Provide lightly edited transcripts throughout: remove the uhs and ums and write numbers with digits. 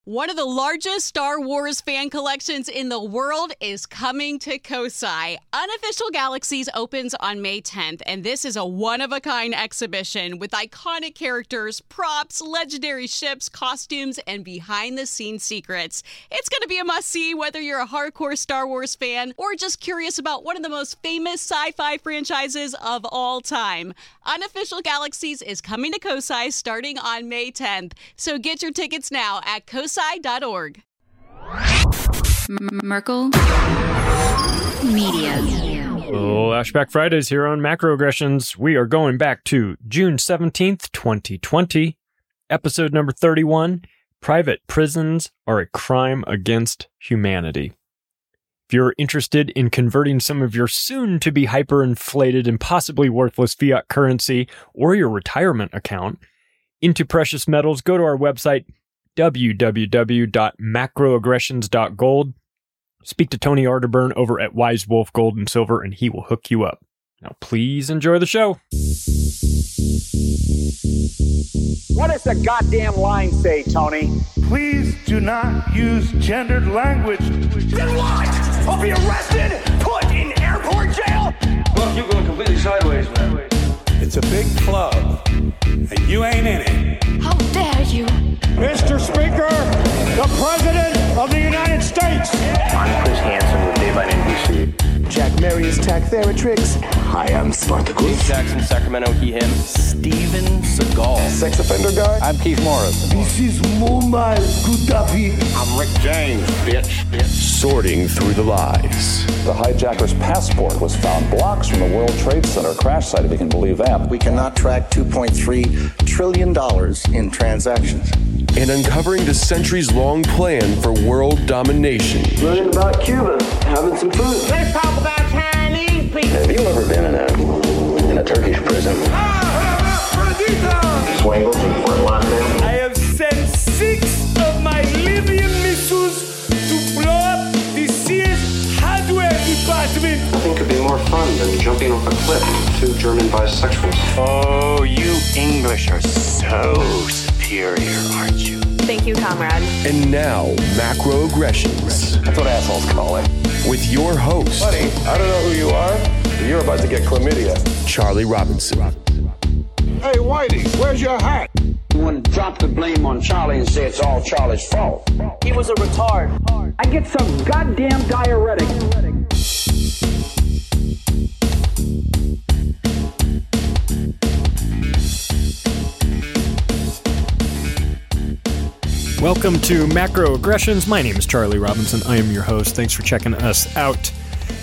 One of the largest Star Wars fan collections in the world is coming to Kosai. Unofficial Galaxies opens on May 10th, and this is a one-of-a-kind exhibition with iconic characters, props, legendary ships, costumes, and behind-the-scenes secrets. It's going to be a must-see whether you're a hardcore Star Wars fan or just curious about one of the most famous sci-fi franchises of all time. Unofficial Galaxies is coming to Kosai starting on May 10th, so get your tickets now at kosai.org. Merkel Media. Flashback Fridays here on Macroaggressions. We are going back to June 17th, 2020, episode number 31, Private Prisons Are a Crime Against Humanity. If you're interested in converting some of your soon-to-be hyperinflated and possibly worthless fiat currency or your retirement account into precious metals, go to our website, www.macroaggressions.gold. Speak to Tony Arterburn over at Wise Wolf Gold and Silver, and he will hook you up. Now, please enjoy the show. What does the goddamn line say, Tony? Please do not use gendered language. Then what? I'll be arrested, put in airport jail? Look, you're going completely sideways, man. It's a big club, and you ain't in it. How dare you? Mr. Speaker, the President of the United States. I'm Chris Hansen with Dave on NBC. Jack Marius Tack Theratrix. Hi, I'm Spartacus. Jackson, Sacramento, he, him. Steven Seagal. Sex offender guy. I'm Keith Morris. This is Muammar Gaddafi. I'm Rick James, bitch. Sorting through the lies. The hijacker's passport was found blocks from the World Trade Center crash site, if you can believe that. We cannot track $2.3 trillion in transactions. And uncovering the centuries-long plan for world domination. Learning about Cuba, having some food. Let's talk about Chinese people. Have you ever been in a Turkish prison? Swangles in Fort Lauderdale? I have sent 6 of my Libyan missiles to blow up the Sears hardware department. Nothing could be more fun than jumping off a cliff with 2 German bisexuals. Oh, you English are so superior, aren't you? Thank you, comrade. And now, Macroaggressions. That's what assholes call it. With your host, Buddy, I don't know who you are, but you're about to get chlamydia. Charlie Robinson. Hey, Whitey, where's your hat? You want to drop the blame on Charlie and say it's all Charlie's fault. He was a retard. I get some goddamn diuretic. Welcome to Macroaggressions. My name is Charlie Robinson. I am your host. Thanks for checking us out.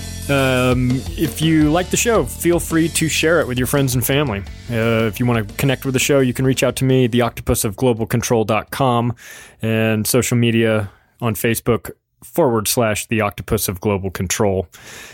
If you like the show, feel free to share it with your friends and family. If you want to connect with the show, you can reach out to me, theoctopusofglobalcontrol.com, and social media on Facebook /The Octopus of Global Control.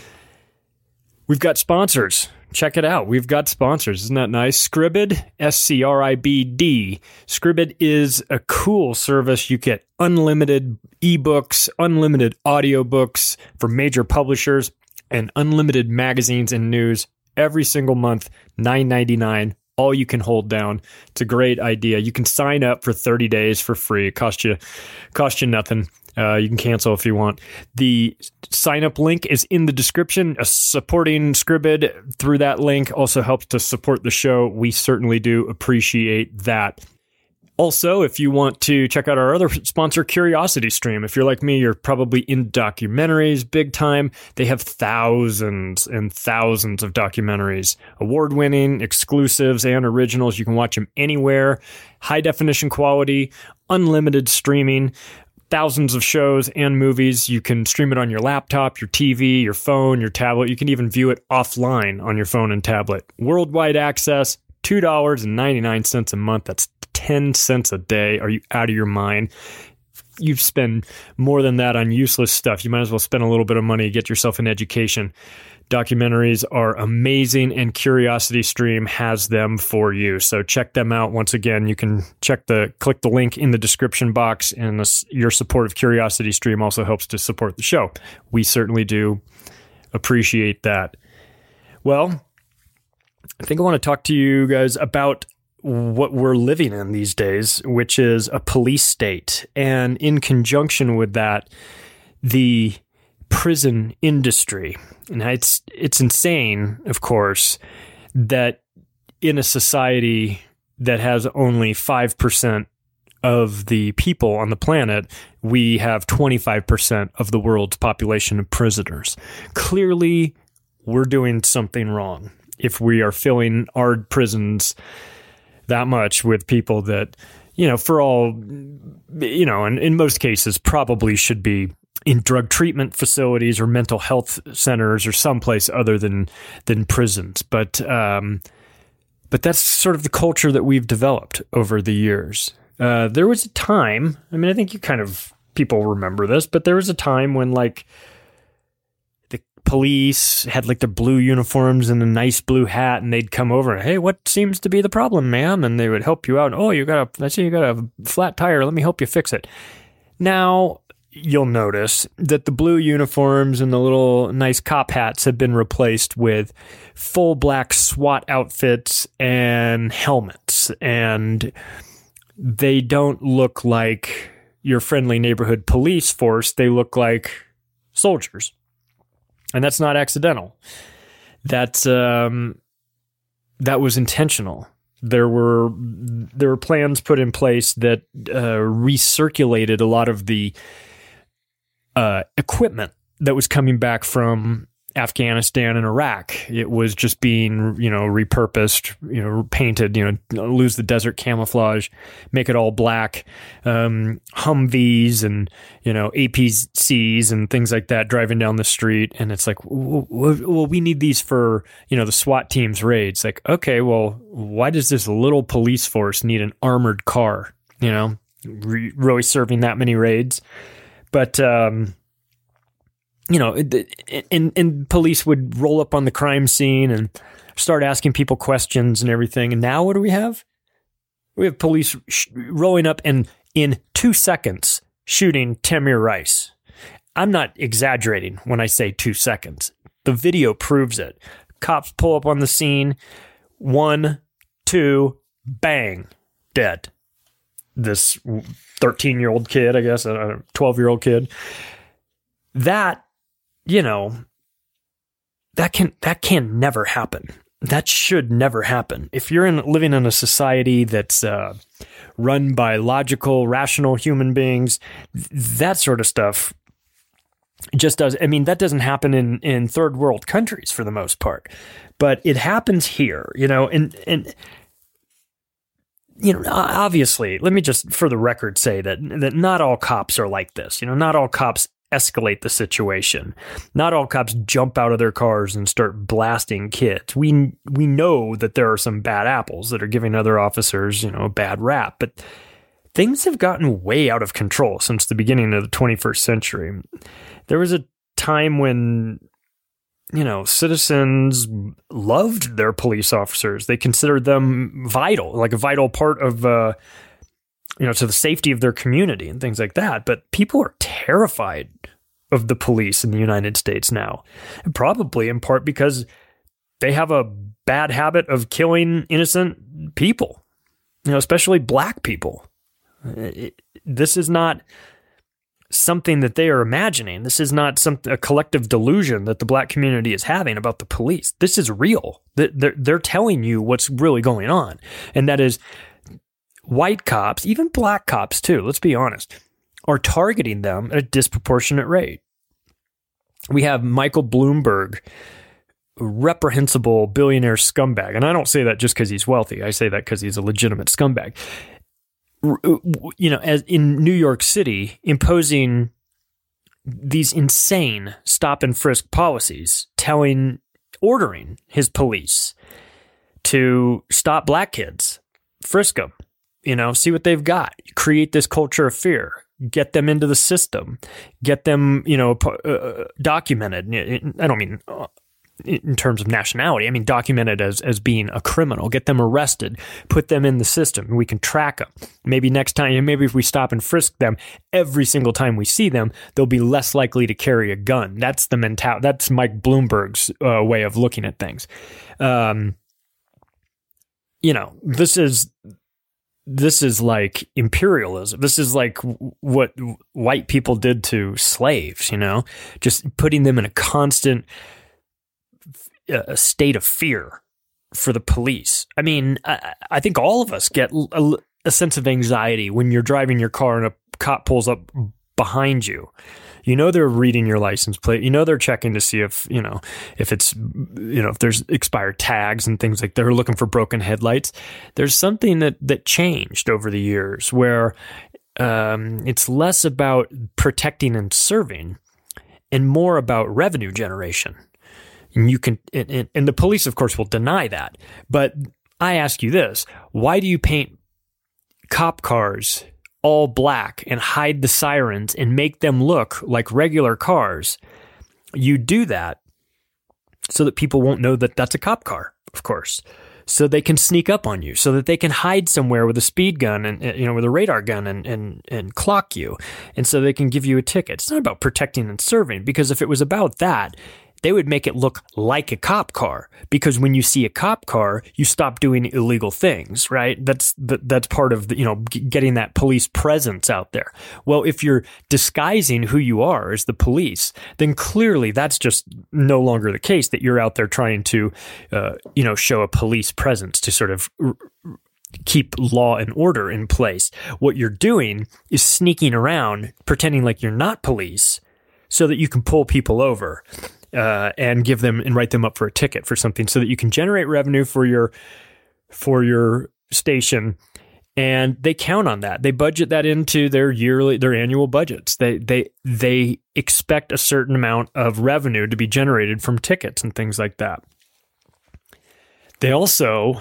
We've got sponsors. Check it out. We've got sponsors. Isn't that nice? Scribd, SCRIBD. Scribd is a cool service. You get unlimited ebooks, unlimited audiobooks for major publishers, and unlimited magazines and news every single month, $9.99, all you can hold down. It's a great idea. You can sign up for 30 days for free. It costs you nothing. You can cancel if you want. The sign-up link is in the description. Supporting Scribd through that link also helps to support the show. We certainly do appreciate that. Also, if you want to check out our other sponsor, CuriosityStream. If you're like me, you're probably in documentaries big time. They have thousands and thousands of documentaries, award-winning, exclusives, and originals. You can watch them anywhere. High-definition quality, unlimited streaming, thousands of shows and movies. You can stream it on your laptop, your TV, your phone, your tablet. You can even view it offline on your phone and tablet. Worldwide access, $2.99 a month. That's 10 cents a day. Are you out of your mind? You spend more than that on useless stuff. You might as well spend a little bit of money to get yourself an education. Documentaries are amazing, and CuriosityStream has them for you. So check them out. Once again, you can click the link in the description box, and your support of CuriosityStream also helps to support the show. We certainly do appreciate that. Well, I think I want to talk to you guys about what we're living in these days, which is a police state. And in conjunction with that, the prison industry. And it's insane, of course, that in a society that has only 5% of the people on the planet, we have 25% of the world's population of prisoners. Clearly, we're doing something wrong if we are filling our prisons that much with people that, for all, and in most cases probably should be in drug treatment facilities or mental health centers or someplace other than prisons. But that's sort of the culture that we've developed over the years. There was a time, I think people remember this, but there was a time when like the police had like their blue uniforms and a nice blue hat, and they'd come over and, hey, what seems to be the problem, ma'am? And they would help you out. Oh, I see you got a flat tire. Let me help you fix it. Now, you'll notice that the blue uniforms and the little nice cop hats have been replaced with full black SWAT outfits and helmets. And they don't look like your friendly neighborhood police force. They look like soldiers. And that's not accidental. That was intentional. There were plans put in place that recirculated a lot of the equipment that was coming back from Afghanistan and Iraq. It was just being, repurposed, painted, lose the desert camouflage, make it all black, Humvees and, APCs and things like that driving down the street. And it's like, well, we need these for, the SWAT team's raids. Like, okay, well, why does this little police force need an armored car? Really serving that many raids? But, and police would roll up on the crime scene and start asking people questions and everything. And now what do we have? We have police rolling up and in 2 seconds shooting Tamir Rice. I'm not exaggerating when I say 2 seconds. The video proves it. Cops pull up on the scene. 1, 2, bang, dead. This 13-year-old kid, I guess, a 12-year-old kid. That, that can never happen. That should never happen. If you're living in a society that's run by logical, rational human beings, that sort of stuff just does. That doesn't happen in third world countries for the most part, but it happens here, and obviously, let me just for the record say that not all cops are like this. Not all cops escalate the situation. Not all cops jump out of their cars and start blasting kids. We know that there are some bad apples that are giving other officers, a bad rap, but things have gotten way out of control since the beginning of the 21st century. There was a time when citizens loved their police officers. They considered them vital, like a vital part of, to the safety of their community and things like that. But people are terrified of the police in the United States now, and probably in part because they have a bad habit of killing innocent people, especially black people. This is not something that they are imagining. This is not a collective delusion that the black community is having about the police. This is real. They're telling you what's really going on. And that is white cops, even black cops too, let's be honest, are targeting them at a disproportionate rate. We have Michael Bloomberg, reprehensible billionaire scumbag. And I don't say that just because he's wealthy. I say that because he's a legitimate scumbag. As in New York City, imposing these insane stop and frisk policies, ordering his police to stop black kids, frisk them, see what they've got, create this culture of fear, get them into the system, get them, documented. I don't mean in terms of nationality. I mean, documented as being a criminal, get them arrested, put them in the system. We can track them. Maybe next time, maybe if we stop and frisk them every single time we see them, they'll be less likely to carry a gun. That's the mentality. That's Mike Bloomberg's way of looking at things. this is like imperialism. This is like what white people did to slaves, just putting them in a constant state of fear for the police. I mean, I think all of us get a sense of anxiety when you're driving your car and a cop pulls up behind you. They're reading your license plate. They're checking to see if it's, if there's expired tags and things like that. They're looking for broken headlights. There's something that changed over the years where it's less about protecting and serving and more about revenue generation. And you can, and the police, of course, will deny that. But I ask you this: why do you paint cop cars all black and hide the sirens and make them look like regular cars? You do that so that people won't know that that's a cop car, of course. So they can sneak up on you, so that they can hide somewhere with a speed gun and with a radar gun and clock you, and so they can give you a ticket. It's not about protecting and serving, because if it was about that, they would make it look like a cop car, because when you see a cop car, you stop doing illegal things, right? That's part of getting that police presence out there. Well, if you're disguising who you are as the police, then clearly that's just no longer the case, that you're out there trying to, show a police presence to sort of keep law and order in place. What you're doing is sneaking around, pretending like you're not police, so that you can pull people over. And give them and write them up for a ticket for something, so that you can generate revenue for your station, and they count on that. They budget that into their annual budgets. They expect a certain amount of revenue to be generated from tickets and things like that. They also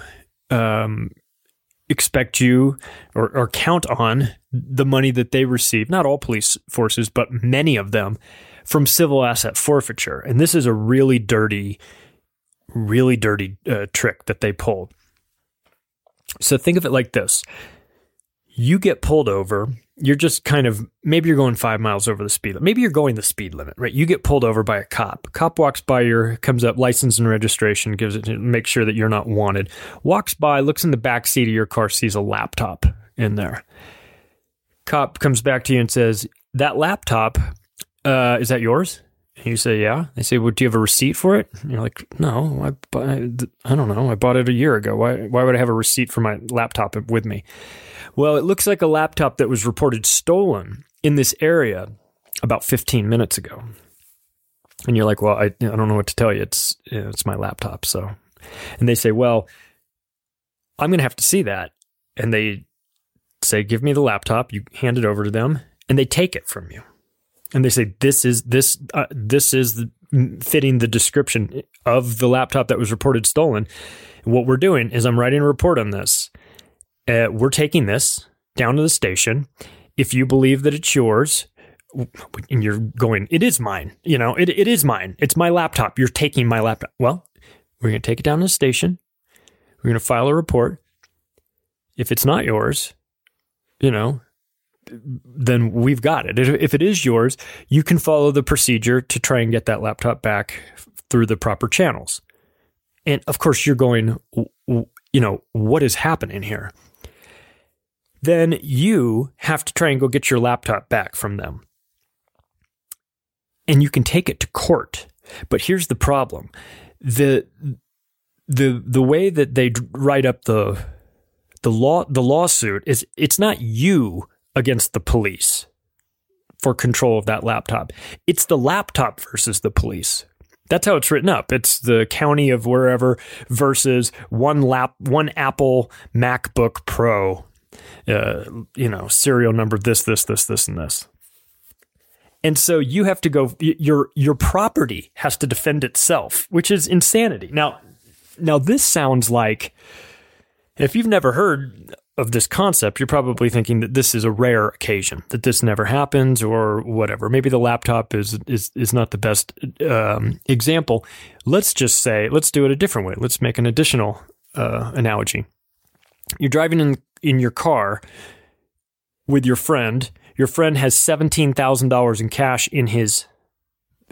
expect you or count on the money that they receive. Not all police forces, but many of them, from civil asset forfeiture. And this is a really dirty trick that they pulled. So think of it like this. You get pulled over. You're just maybe you're going 5 miles over the speed limit. Maybe you're going the speed limit, right? You get pulled over by a cop. Cop walks by comes up, license and registration, gives it to make sure that you're not wanted. Walks by, looks in the back seat of your car, sees a laptop in there. Cop comes back to you and says, "That laptop, is that yours?" And you say, "Yeah." They say, "Well, do you have a receipt for it?" And you're like, "No, I don't know. I bought it a year ago. Why would I have a receipt for my laptop with me?" Well, it looks like a laptop that was reported stolen in this area about 15 minutes ago. And you're like, "Well, I don't know what to tell you. It's my laptop." So, and they say, "Well, I'm going to have to see that." And they say, "Give me the laptop." You hand it over to them, and they take it from you. And they say, this is fitting the description of the laptop that was reported stolen. And what we're doing is I'm writing a report on this. We're taking this down to the station. If you believe that it's yours, and you're going, "It is mine. It is mine. It's my laptop. You're taking my laptop." Well, we're going to take it down to the station. We're going to file a report. If it's not yours, then we've got it. If it is yours, you can follow the procedure to try and get that laptop back through the proper channels. And of course, you're going, what is happening here? Then you have to try and go get your laptop back from them. And you can take it to court. But here's the problem. The way that they write up the lawsuit is, it's not you against the police for control of that laptop. It's the laptop versus the police. That's how it's written up. It's the county of wherever versus one Apple MacBook Pro, serial number this, and this. And so you have to go, your property has to defend itself, which is insanity. Now this sounds like, if you've never heard of this concept, you're probably thinking that this is a rare occasion, that this never happens or whatever. Maybe the laptop is not the best example. Let's just say, let's do it a different way. Let's make an additional analogy. You're driving in your car with your friend. Your friend has $17,000 in cash in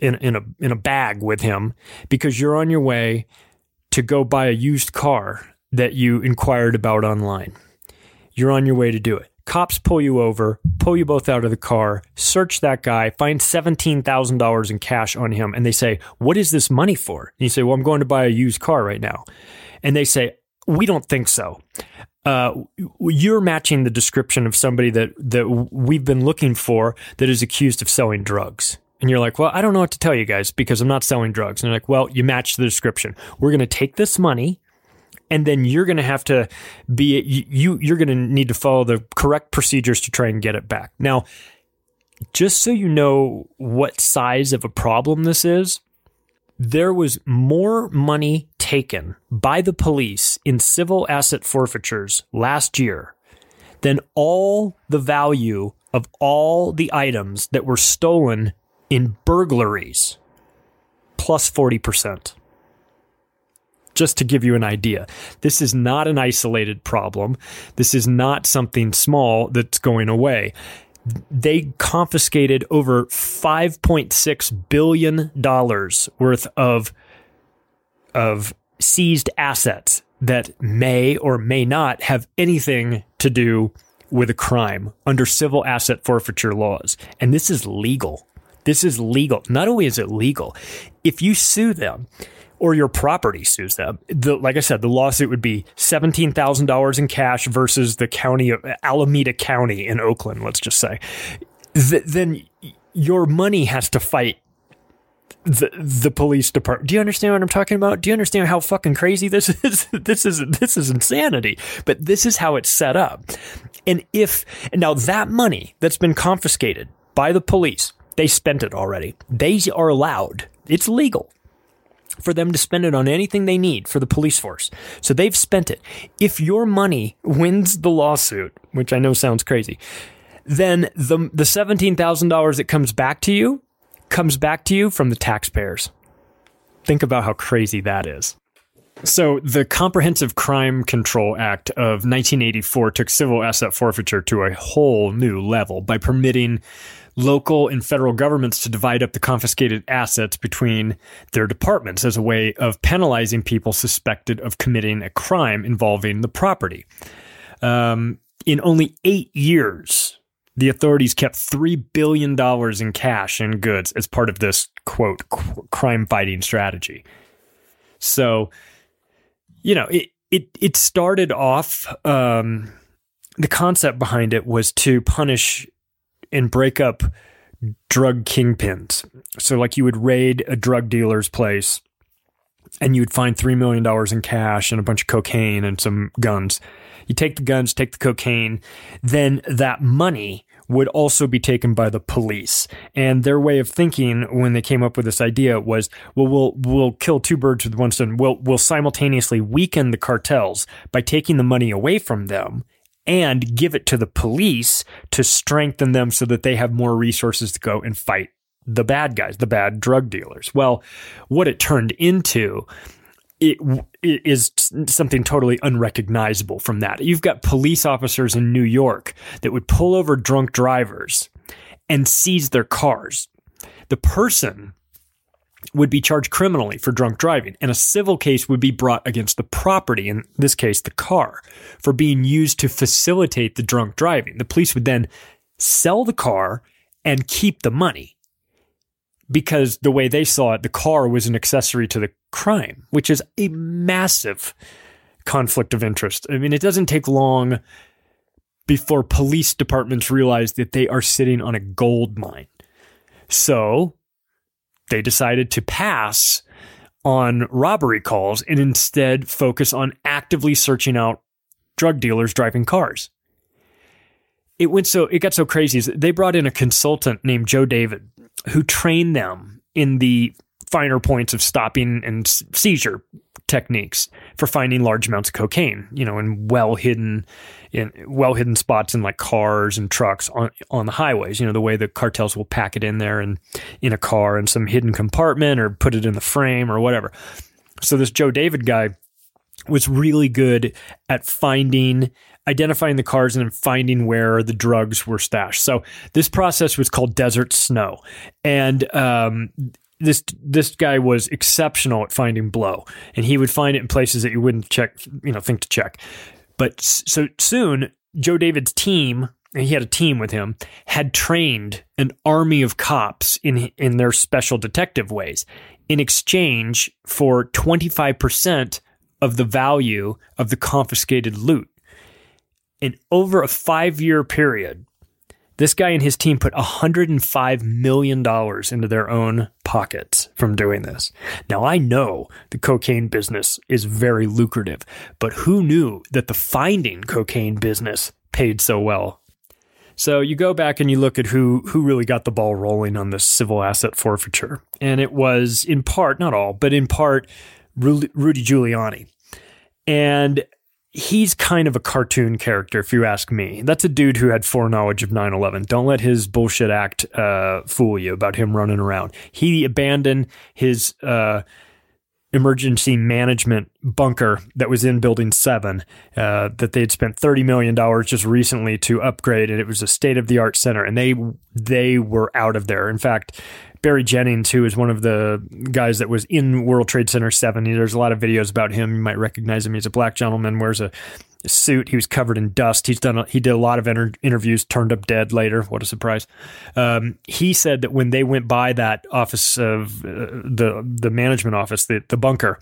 a bag with him, because you're on your way to go buy a used car that you inquired about online. You're on your way to do it. Cops pull you over, pull you both out of the car, search that guy, find $17,000 in cash on him, and they say, what is this money for? And you say, well, I'm going to buy a used car right now. And they say, we don't think so. You're matching the description of somebody that we've been looking for that is accused of selling drugs. And you're like, well, I don't know what to tell you guys because I'm not selling drugs. And they're like, well, you match the description. We're going to take this money, and then you're going to have to you're going to need to follow the correct procedures to try and get it back. Now, just so you know what size of a problem this is, there was more money taken by the police in civil asset forfeitures last year than all the value of all the items that were stolen in burglaries, plus 40%. Just to give you an idea, this is not an isolated problem. This is not something small that's going away. They confiscated over $5.6 billion worth of seized assets that may or may not have anything to do with a crime under civil asset forfeiture laws. And this is legal. This is legal. Not only is it legal, if you sue them, or your property sues them, like I said, the lawsuit would be $17,000 in cash versus the county of Alameda County in Oakland, let's just say. Then your money has to fight the police department. Do you understand what I'm talking about? Do you understand how fucking crazy this is? This is insanity. But this is how it's set up. And now that money that's been confiscated by the police, they spent it already. They are allowed. It's legal for them to spend it on anything they need for the police force. So they've spent it. If your money wins the lawsuit, which I know sounds crazy, then the $17,000 that comes back to you from the taxpayers. Think about how crazy that is. So the Comprehensive Crime Control Act of 1984 took civil asset forfeiture to a whole new level by permitting local and federal governments to divide up the confiscated assets between their departments as a way of penalizing people suspected of committing a crime involving the property. In only 8 years, the authorities kept $3 billion in cash and goods as part of this, quote, crime-fighting strategy. So, you know, it started off, the concept behind it was to punish and break up drug kingpins. So like you would raid a drug dealer's place and you'd find $3 million in cash and a bunch of cocaine and some guns. You take the guns, take the cocaine, then that money would also be taken by the police. And their way of thinking when they came up with this idea was, well, we'll kill two birds with one stone. We'll simultaneously weaken the cartels by taking the money away from them and give it to the police to strengthen them so that they have more resources to go and fight the bad guys, the bad drug dealers. Well, what it turned into, it is something totally unrecognizable from that. You've got police officers in New York that would pull over drunk drivers and seize their cars. The person would be charged criminally for drunk driving, and a civil case would be brought against the property, in this case, the car, for being used to facilitate the drunk driving. The police would then sell the car and keep the money because the way they saw it, the car was an accessory to the crime, which is a massive conflict of interest. I mean, it doesn't take long before police departments realize that they are sitting on a gold mine. So they decided to pass on robbery calls and instead focus on actively searching out drug dealers driving cars. It got so crazy. They brought in a consultant named Joe David who trained them in the finer points of stopping and seizure techniques for finding large amounts of cocaine, you know, in well hidden spots in like cars and trucks on the highways, you know, the way the cartels will pack it in there and in a car in some hidden compartment or put it in the frame or whatever. So this Joe David guy was really good at identifying the cars and finding where the drugs were stashed. So this process was called Desert Snow. And this guy was exceptional at finding blow, and he would find it in places that you wouldn't think to check. But so soon, Joe David's team, and he had a team with him, had trained an army of cops in their special detective ways in exchange for 25% of the value of the confiscated loot. And over a 5-year period, this guy and his team put $105 million into their own pockets from doing this. Now, I know the cocaine business is very lucrative, but who knew that the finding cocaine business paid so well? So you go back and you look at who really got the ball rolling on this civil asset forfeiture. And it was in part, not all, but in part, Rudy Giuliani. And he's kind of a cartoon character, if you ask me. That's a dude who had foreknowledge of 9/11. Don't let his bullshit act fool you about him running around. He abandoned his emergency management bunker that was in Building 7 that they had spent $30 million just recently to upgrade, and it was a state-of-the-art center, and they were out of there. In fact, Barry Jennings, who is one of the guys that was in World Trade Center 7, there's a lot of videos about him. You might recognize him. He's a black gentleman, wears a suit. He was covered in dust. He did a lot of interviews, turned up dead later. What a surprise. He said that when they went by that office of the management office, the bunker,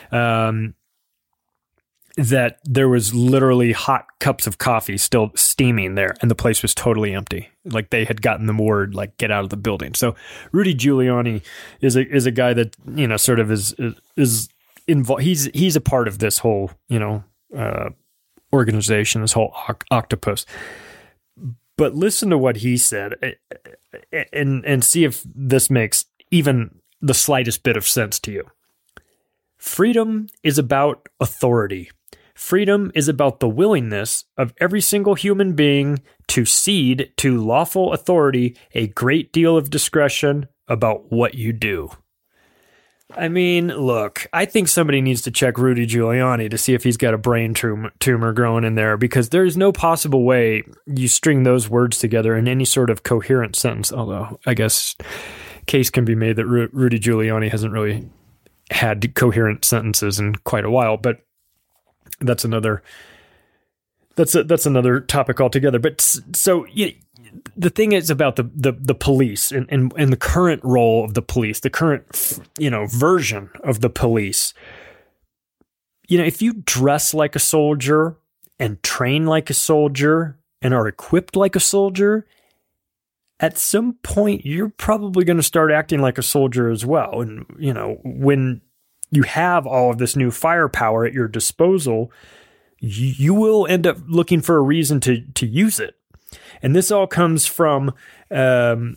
that there was literally hot cups of coffee still steaming there, and the place was totally empty. Like they had gotten the word, like, get out of the building. So Rudy Giuliani is a guy that, sort of is involved. He's a part of this whole, organization, this whole octopus. But listen to what he said and see if this makes even the slightest bit of sense to you. Freedom is about authority. Freedom is about the willingness of every single human being to cede to lawful authority a great deal of discretion about what you do. I mean, look, I think somebody needs to check Rudy Giuliani to see if he's got a brain tumor growing in there, because there's no possible way you string those words together in any sort of coherent sentence. Although I guess case can be made that Rudy Giuliani hasn't really had coherent sentences in quite a while, but that's another topic altogether. But so the thing is about the police and the current role of the police, the current version of the police. If you dress like a soldier and train like a soldier and are equipped like a soldier, at some point you're probably going to start acting like a soldier as well. And when you have all of this new firepower at your disposal, you will end up looking for a reason to use it. And this all comes from the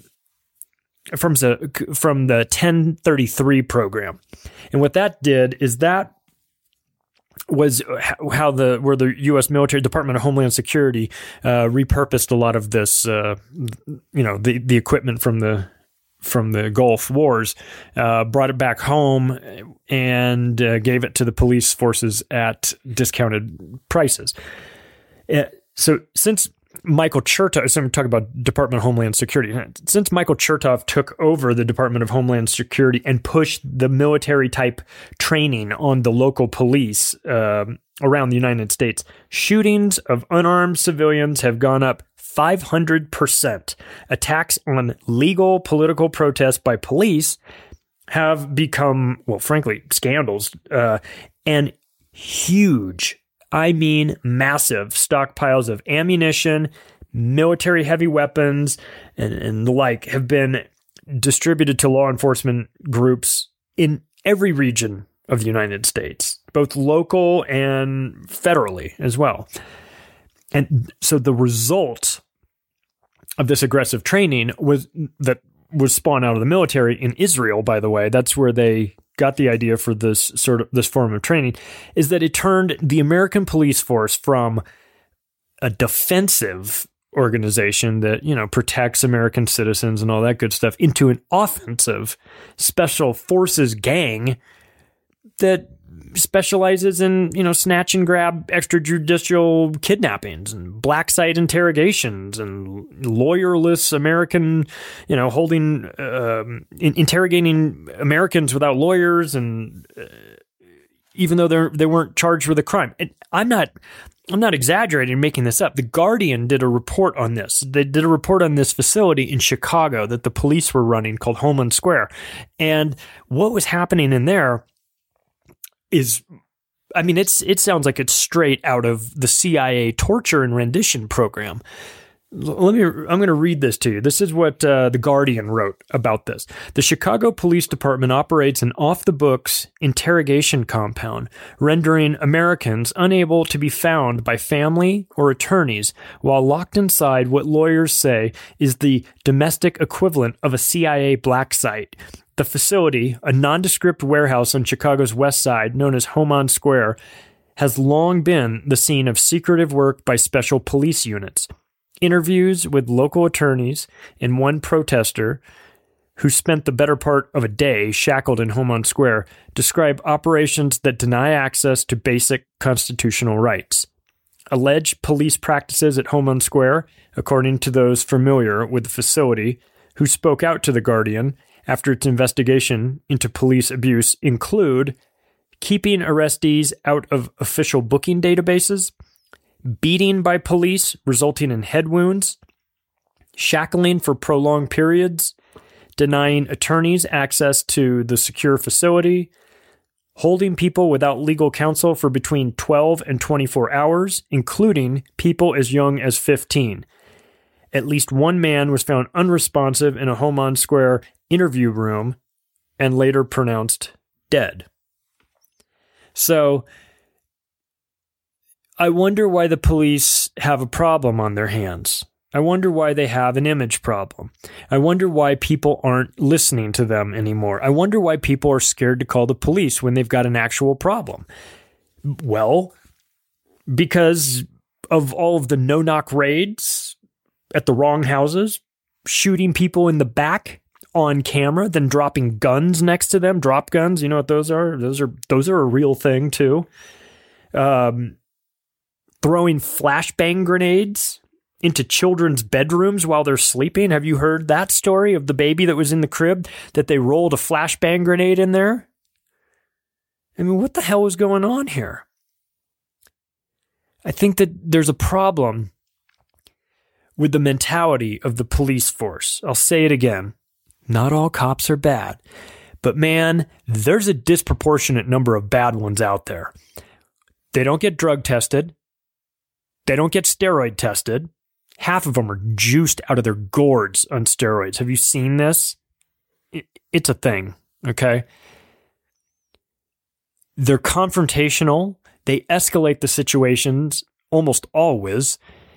1033 program. And what that did is that was how the U.S. military, Department of Homeland Security, repurposed a lot of this, the equipment from the Gulf Wars, brought it back home and gave it to the police forces at discounted prices. So since Michael Chertoff, so I'm talking about Department of Homeland Security. Since Michael Chertoff took over the Department of Homeland Security and pushed the military type training on the local police around the United States, shootings of unarmed civilians have gone up 500%. Attacks on legal political protests by police have become, well, frankly, scandals, and huge, I mean massive stockpiles of ammunition, military heavy weapons, and the like have been distributed to law enforcement groups in every region of the United States, both local and federally as well. And so the result of this aggressive training was spawned out of the military in Israel, by the way. That's where they got the idea for this form of training, is that it turned the American police force from a defensive organization that, protects American citizens and all that good stuff into an offensive special forces gang that specializes in, snatch and grab extrajudicial kidnappings and black site interrogations and lawyerless American, holding, interrogating Americans without lawyers, and even though they weren't charged with a crime. And I'm not exaggerating, making this up. The Guardian did a report on this. They did a report on this facility in Chicago that the police were running called Homeland Square. And what was happening in there is, it sounds like it's straight out of the CIA torture and rendition program. I'm going to read this to you. This is what The Guardian wrote about this. The Chicago Police Department operates an off-the-books interrogation compound, rendering Americans unable to be found by family or attorneys while locked inside what lawyers say is the domestic equivalent of a CIA black site. The facility, a nondescript warehouse on Chicago's west side known as Homeland Square, has long been the scene of secretive work by special police units. Interviews with local attorneys and one protester who spent the better part of a day shackled in Homeland Square describe operations that deny access to basic constitutional rights. Alleged police practices at Homeland Square, according to those familiar with the facility who spoke out to The Guardian after its investigation into police abuse, include keeping arrestees out of official booking databases, beating by police resulting in head wounds, shackling for prolonged periods, denying attorneys access to the secure facility, holding people without legal counsel for between 12 and 24 hours, including people as young as 15. At least one man was found unresponsive in a Homeland Square interview room and later pronounced dead. So, I wonder why the police have a problem on their hands. I wonder why they have an image problem. I wonder why people aren't listening to them anymore. I wonder why people are scared to call the police when they've got an actual problem. Well, because of all of the no-knock raids at the wrong houses, shooting people in the back on camera, then dropping guns next to them, drop guns. You know what those are? Those are a real thing too. Throwing flashbang grenades into children's bedrooms while they're sleeping. Have you heard that story of the baby that was in the crib that they rolled a flashbang grenade in there? What the hell was going on here? I think that there's a problem with the mentality of the police force. I'll say it again. Not all cops are bad. But man, there's a disproportionate number of bad ones out there. They don't get drug tested. They don't get steroid tested. Half of them are juiced out of their gourds on steroids. Have you seen this? It's a thing, okay? They're confrontational. They escalate the situations almost always.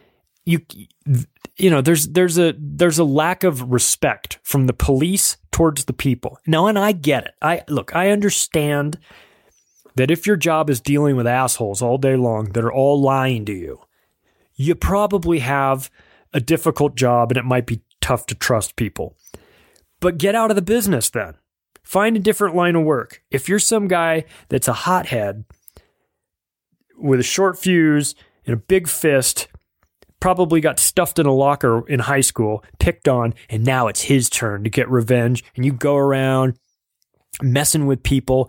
There's a lack of respect from the police towards the people. Now, and I get it. I understand that if your job is dealing with assholes all day long that are all lying to you, you probably have a difficult job and it might be tough to trust people. But get out of the business then. Find a different line of work. If you're some guy that's a hothead with a short fuse and a big fist, probably got stuffed in a locker in high school, picked on, and now it's his turn to get revenge, and you go around messing with people,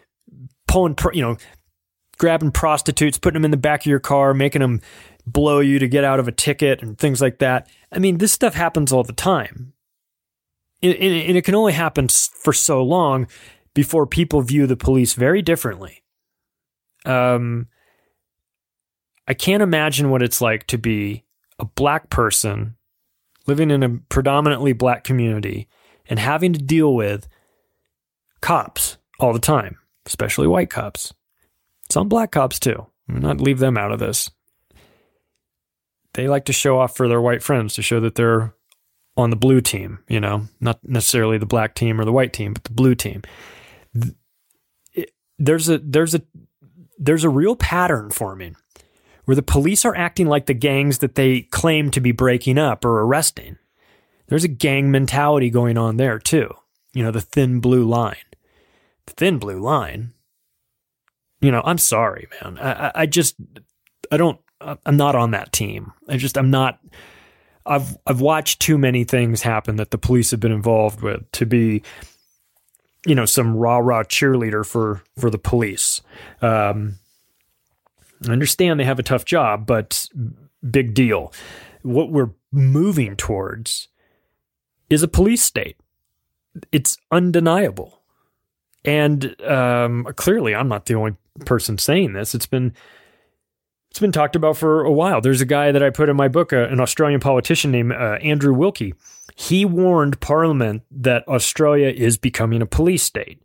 grabbing prostitutes, putting them in the back of your car, making them blow you to get out of a ticket and things like that. This stuff happens all the time. And it can only happen for so long before people view the police very differently. I can't imagine what it's like to be a black person living in a predominantly black community and having to deal with cops all the time, especially white cops. Some black cops too. I'm not leave them out of this. They like to show off for their white friends to show that they're on the blue team, not necessarily the black team or the white team, but the blue team. There's a real pattern forming where the police are acting like the gangs that they claim to be breaking up or arresting. There's a gang mentality going on there too. The thin blue line. The thin blue line? I'm sorry, man. I'm not on that team. I'm not. I've watched too many things happen that the police have been involved with to be, some rah-rah cheerleader for the police. I understand they have a tough job, but big deal. What we're moving towards is a police state. It's undeniable. And clearly, I'm not the only person saying this. It's been talked about for a while. There's a guy that I put in my book, an Australian politician named Andrew Wilkie. He warned Parliament that Australia is becoming a police state.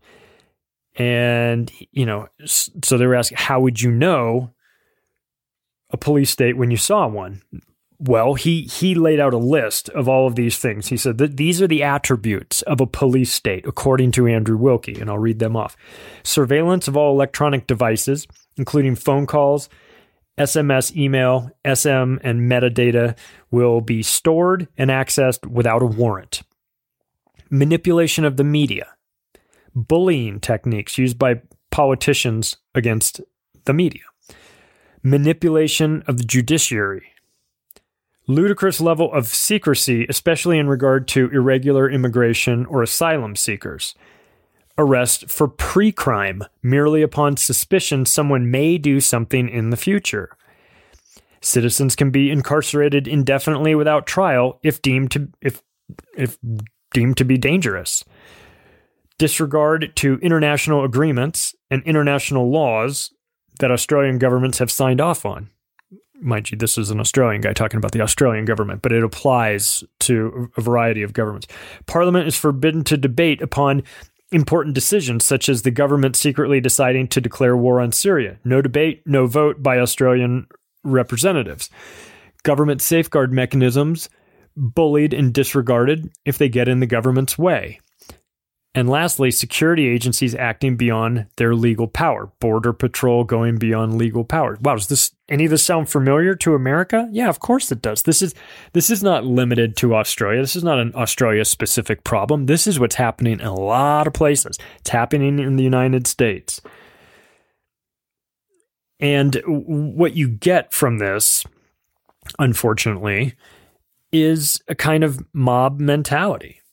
And, so they were asking, how would you know a police state when you saw one? Well, he laid out a list of all of these things. He said that these are the attributes of a police state, according to Andrew Wilkie, and I'll read them off. Surveillance of all electronic devices, including phone calls, SMS, email, SM, and metadata will be stored and accessed without a warrant. Manipulation of the media. Bullying techniques used by politicians against the media. Manipulation of the judiciary. Ludicrous level of secrecy, especially in regard to irregular immigration or asylum seekers. Arrest for pre-crime, merely upon suspicion someone may do something in the future. Citizens can be incarcerated indefinitely without trial if deemed to be dangerous. Disregard to international agreements and international laws that Australian governments have signed off on. Mind you, this is an Australian guy talking about the Australian government, but it applies to a variety of governments. Parliament is forbidden to debate upon important decisions, such as the government secretly deciding to declare war on Syria. No debate, no vote by Australian representatives. Government safeguard mechanisms bullied and disregarded if they get in the government's way. And lastly, security agencies acting beyond their legal power. Border Patrol going beyond legal power. Wow, does any of this sound familiar to America? Yeah, of course it does. This is not limited to Australia. This is not an Australia-specific problem. This is what's happening in a lot of places. It's happening in the United States. And what you get from this, unfortunately, is a kind of mob mentality.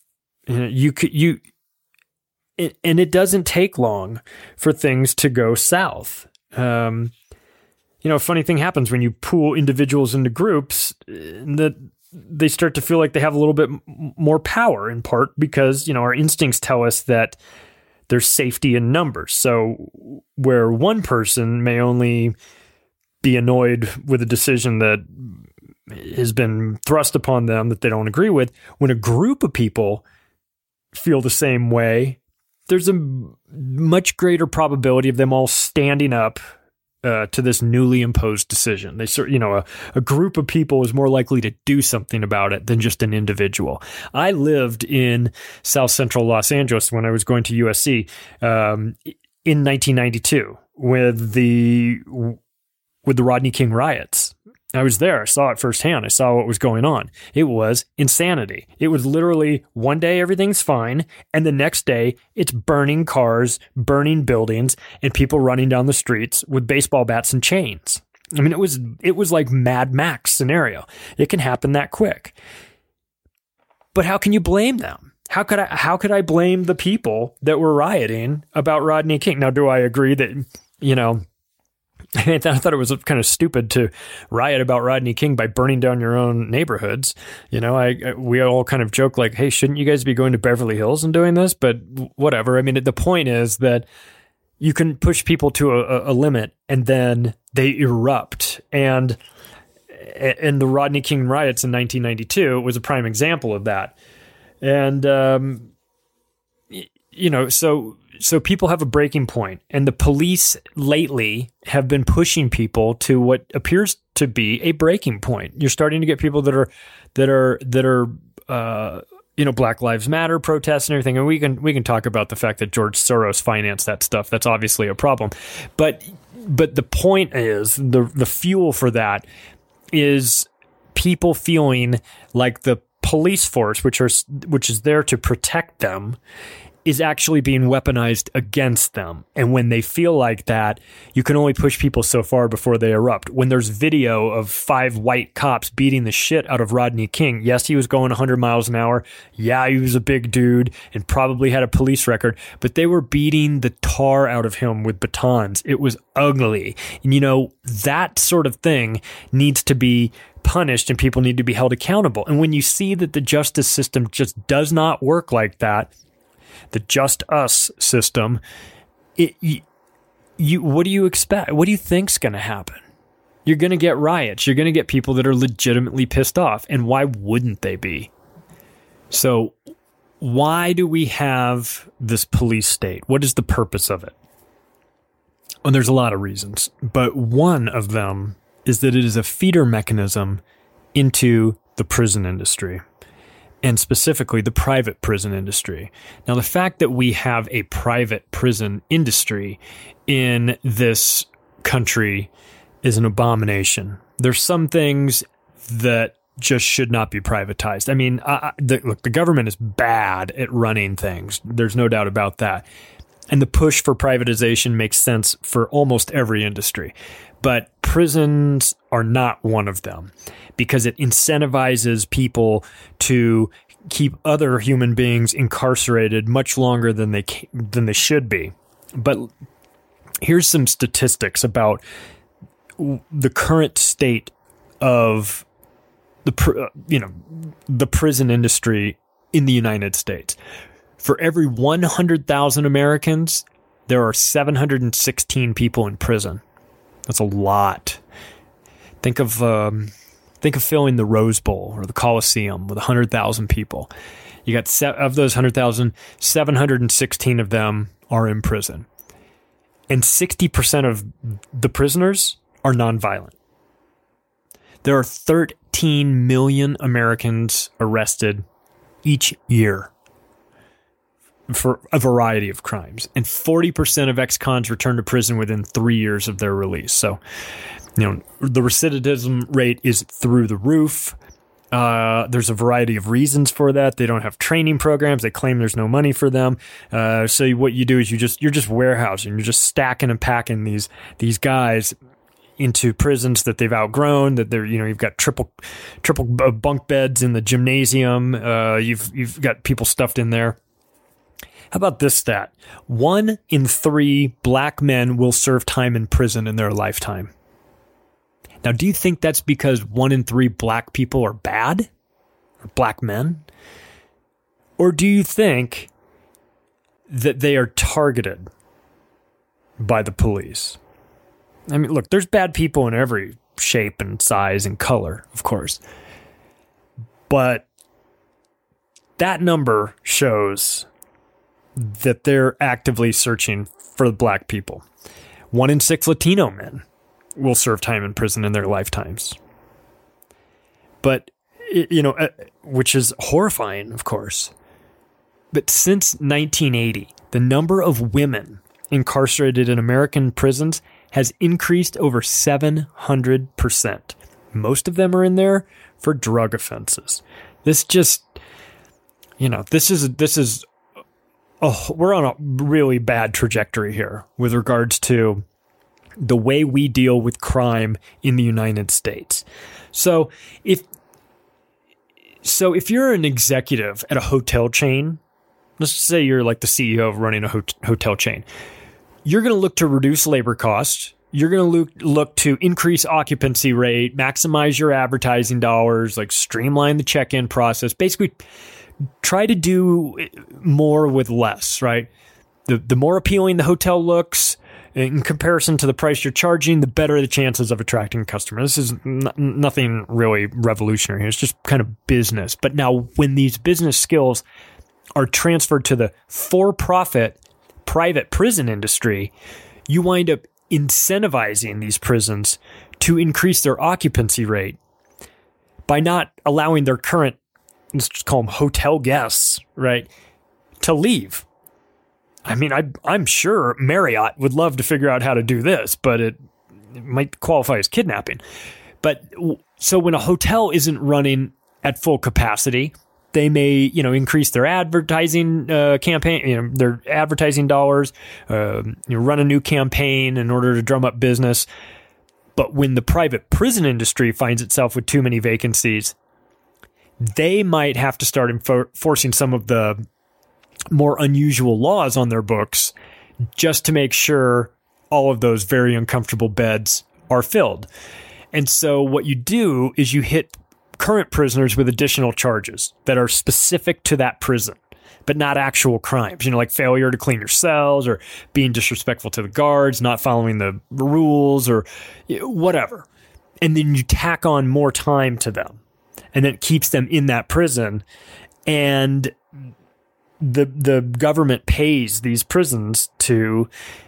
And it doesn't take long for things to go south. A funny thing happens when you pool individuals into groups, that they start to feel like they have a little bit more power, in part because, our instincts tell us that there's safety in numbers. So where one person may only be annoyed with a decision that has been thrust upon them that they don't agree with, when a group of people feel the same way, there's a much greater probability of them all standing up to this newly imposed decision. A group of people is more likely to do something about it than just an individual. I lived in South Central Los Angeles when I was going to USC in 1992 with the Rodney King riots. I was there. I saw it firsthand. I saw what was going on. It was insanity. It was literally one day everything's fine, and the next day it's burning cars, burning buildings, and people running down the streets with baseball bats and chains. I mean, it was like Mad Max scenario. It can happen that quick. But how can you blame them? How could I blame the people that were rioting about Rodney King? Now, do I agree that, I thought it was kind of stupid to riot about Rodney King by burning down your own neighborhoods. We all kind of joke like, hey, shouldn't you guys be going to Beverly Hills and doing this? But whatever. I mean, the point is that you can push people to a limit and then they erupt. And the Rodney King riots in 1992 was a prime example of that. And, So people have a breaking point, and the police lately have been pushing people to what appears to be a breaking point. You're starting to get people that are Black Lives Matter protests and everything, and we can talk about the fact that George Soros financed that stuff. That's obviously a problem, but the point is the fuel for that is people feeling like the police force, which is there to protect them, is actually being weaponized against them. And when they feel like that, you can only push people so far before they erupt. When there's video of 5 white cops beating the shit out of Rodney King, yes, he was going 100 miles an hour. Yeah, he was a big dude and probably had a police record, but they were beating the tar out of him with batons. It was ugly. And, that sort of thing needs to be punished and people need to be held accountable. And when you see that the justice system just does not work like that, the just us system, what do you expect? What do you think's going to happen? You're going to get riots. You're going to get people that are legitimately pissed off. And why wouldn't they be? So why do we have this police state? What is the purpose of it? Well, there's a lot of reasons, but one of them is that it is a feeder mechanism into the prison industry, and specifically the private prison industry. Now, the fact that we have a private prison industry in this country is an abomination. There's some things that just should not be privatized. I mean, look, the government is bad at running things. There's no doubt about that. And the push for privatization makes sense for almost every industry. But prisons are not one of them because it incentivizes people to keep other human beings incarcerated much longer than they should be. But here's some statistics about the current state of the prison industry in the United States. For every 100,000 Americans, there are 716 people in prison. That's a lot. Think of filling the Rose Bowl or the Coliseum with 100,000 people. You got of those 100,000, 716 of them are in prison, and 60% of the prisoners are nonviolent. There are 13 million Americans arrested each year for a variety of crimes, and 40% of ex-cons return to prison within 3 years of their release. So, the recidivism rate is through the roof. There's a variety of reasons for that. They don't have training programs. They claim there's no money for them. So what you do is you're just warehousing. You're just stacking and packing these guys into prisons that they've outgrown, that they're, you've got triple bunk beds in the gymnasium. You've got people stuffed in there. How about this stat? 1 in 3 black men will serve time in prison in their lifetime. Now, do you think that's because 1 in 3 black people are bad? Or black men? Or do you think that they are targeted by the police? I mean, look, there's bad people in every shape and size and color, of course. But that number shows that they're actively searching for black people. 1 in 6 Latino men will serve time in prison in their lifetimes. But, which is horrifying, of course. But since 1980, the number of women incarcerated in American prisons has increased over 700%. Most of them are in there for drug offenses. This just, we're on a really bad trajectory here with regards to the way we deal with crime in the United States. So if you're an executive at a hotel chain, let's say you're like the CEO of running a hotel chain, you're going to look to reduce labor costs. You're going to look to increase occupancy rate, maximize your advertising dollars, like streamline the check-in process, basically try to do more with less, right? The more appealing the hotel looks in comparison to the price you're charging, the better the chances of attracting a customer. This is nothing really revolutionary. It's just kind of business. But now when these business skills are transferred to the for-profit private prison industry, you wind up incentivizing these prisons to increase their occupancy rate by not allowing their current, let's just call them hotel guests, right, to leave. I mean, I'm sure Marriott would love to figure out how to do this, but it might qualify as kidnapping. But so when a hotel isn't running at full capacity. They may, increase their advertising campaign, their advertising dollars, run a new campaign in order to drum up business. But when the private prison industry finds itself with too many vacancies, they might have to start enforcing some of the more unusual laws on their books just to make sure all of those very uncomfortable beds are filled. And so what you do is you hit current prisoners with additional charges that are specific to that prison, but not actual crimes, like failure to clean your cells or being disrespectful to the guards, not following the rules or whatever. And then you tack on more time to them, and then it keeps them in that prison. And the government pays these prisons to,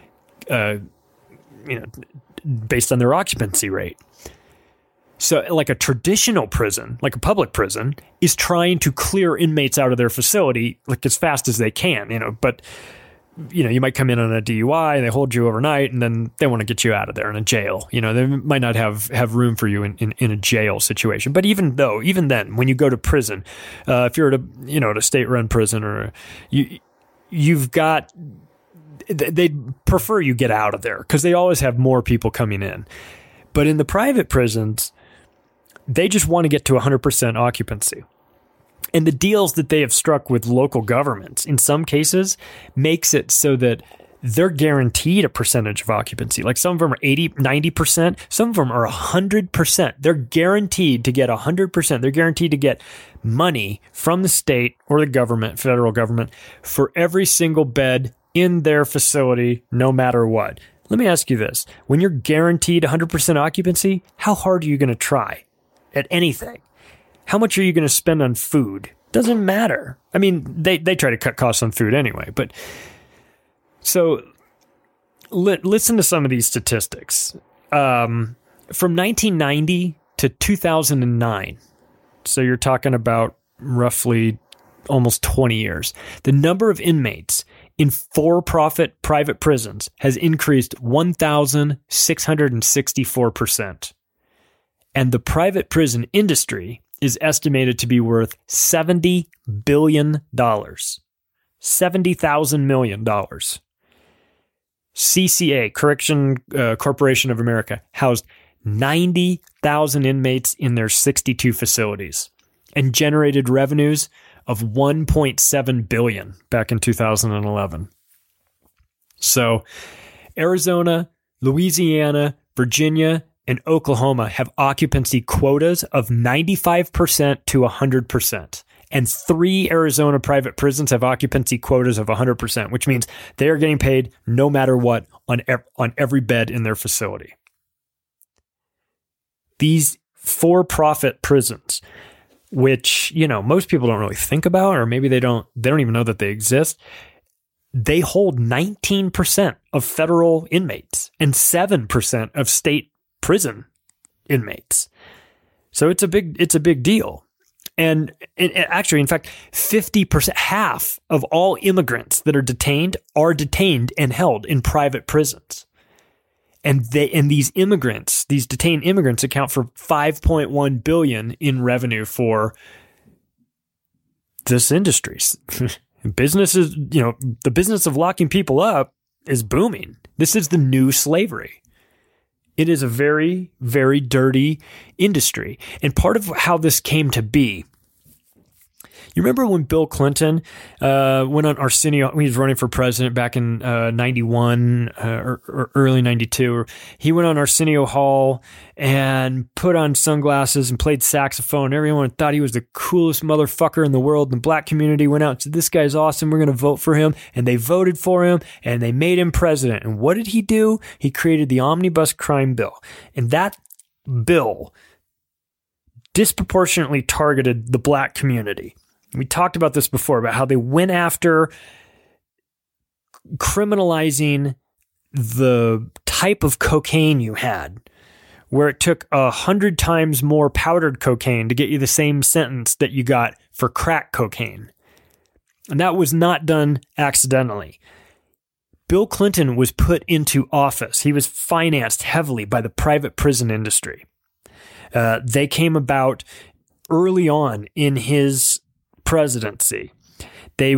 based on their occupancy rate. So like a traditional prison, like a public prison, is trying to clear inmates out of their facility like as fast as they can, but you might come in on a DUI and they hold you overnight and then they want to get you out of there in a jail. They might not have room for you in a jail situation. But even then, when you go to prison, if you're at a state-run prison or you've got, they'd prefer you get out of there because they always have more people coming in. But in the private prisons, they just want to get to 100% occupancy. And the deals that they have struck with local governments, in some cases, makes it so that they're guaranteed a percentage of occupancy. Like some of them are 80, 90%. Some of them are 100%. They're guaranteed to get 100%. They're guaranteed to get money from the state or the government, federal government, for every single bed in their facility, no matter what. Let me ask you this. When you're guaranteed 100% occupancy, how hard are you going to try at anything? How much are you going to spend on food? Doesn't matter. I mean, they try to cut costs on food anyway, but so listen to some of these statistics. From 1990 to 2009, so you're talking about roughly almost 20 years, the number of inmates in for-profit private prisons has increased 1,664%. And the private prison industry is estimated to be worth $70 billion. $70,000 million. CCA, Correction Corporation of America, housed 90,000 inmates in their 62 facilities and generated revenues of $1.7 billion back in 2011. So Arizona, Louisiana, Virginia, and Oklahoma have occupancy quotas of 95% to 100%. And 3 Arizona private prisons have occupancy quotas of 100%, which means they are getting paid no matter what on every bed in their facility. These for-profit prisons, which, most people don't really think about, or maybe they don't even know that they exist, they hold 19% of federal inmates and 7% of state prison inmates. So it's a big deal. And actually, in fact, 50%, half of all immigrants that are detained and held in private prisons. And these detained immigrants account for $5.1 billion in revenue for this industry. Businesses, the business of locking people up is booming. This is the new slavery. It is a very, very dirty industry. And part of how this came to be, you remember when Bill Clinton went on Arsenio, he was running for president back in 91 or early 92. He went on Arsenio Hall and put on sunglasses and played saxophone. Everyone thought he was the coolest motherfucker in the world. The black community went out and said, this guy's awesome. We're going to vote for him. And they voted for him and they made him president. And what did he do? He created the Omnibus Crime Bill. And that bill disproportionately targeted the black community. We talked about this before, about how they went after criminalizing the type of cocaine you had, where it took 100 times more powdered cocaine to get you the same sentence that you got for crack cocaine. And that was not done accidentally. Bill Clinton was put into office. He was financed heavily by the private prison industry. They came about early on in his presidency, they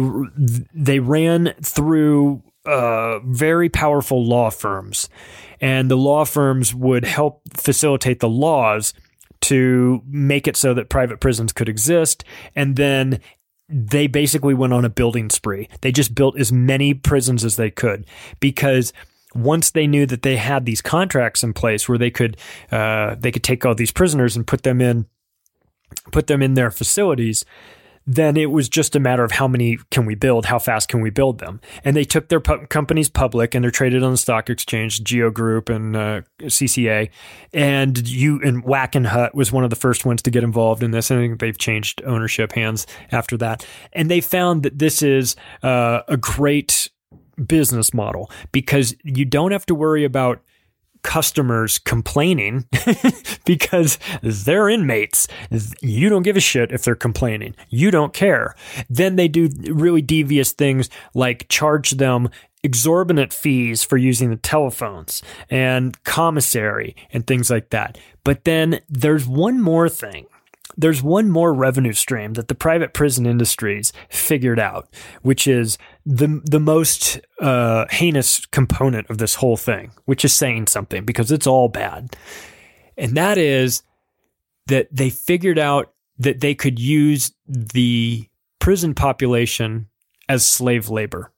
ran through very powerful law firms, and the law firms would help facilitate the laws to make it so that private prisons could exist. And then they basically went on a building spree. They just built as many prisons as they could, because once they knew that they had these contracts in place where they could take all these prisoners and put them in their facilities, then it was just a matter of how many can we build, how fast can we build them. And they took their companies public, and they're traded on the stock exchange, Geo Group and CCA. And Wackenhut was one of the first ones to get involved in this. And I think they've changed ownership hands after that. And they found that this is a great business model, because you don't have to worry about customers complaining because they're inmates. You don't give a shit if they're complaining. You don't care. Then they do really devious things like charge them exorbitant fees for using the telephones and commissary and things like that. But then there's one more thing. There's one more revenue stream that the private prison industries figured out, which is the most heinous component of this whole thing, which is saying something, because it's all bad. And that is that they figured out that they could use the prison population as slave labor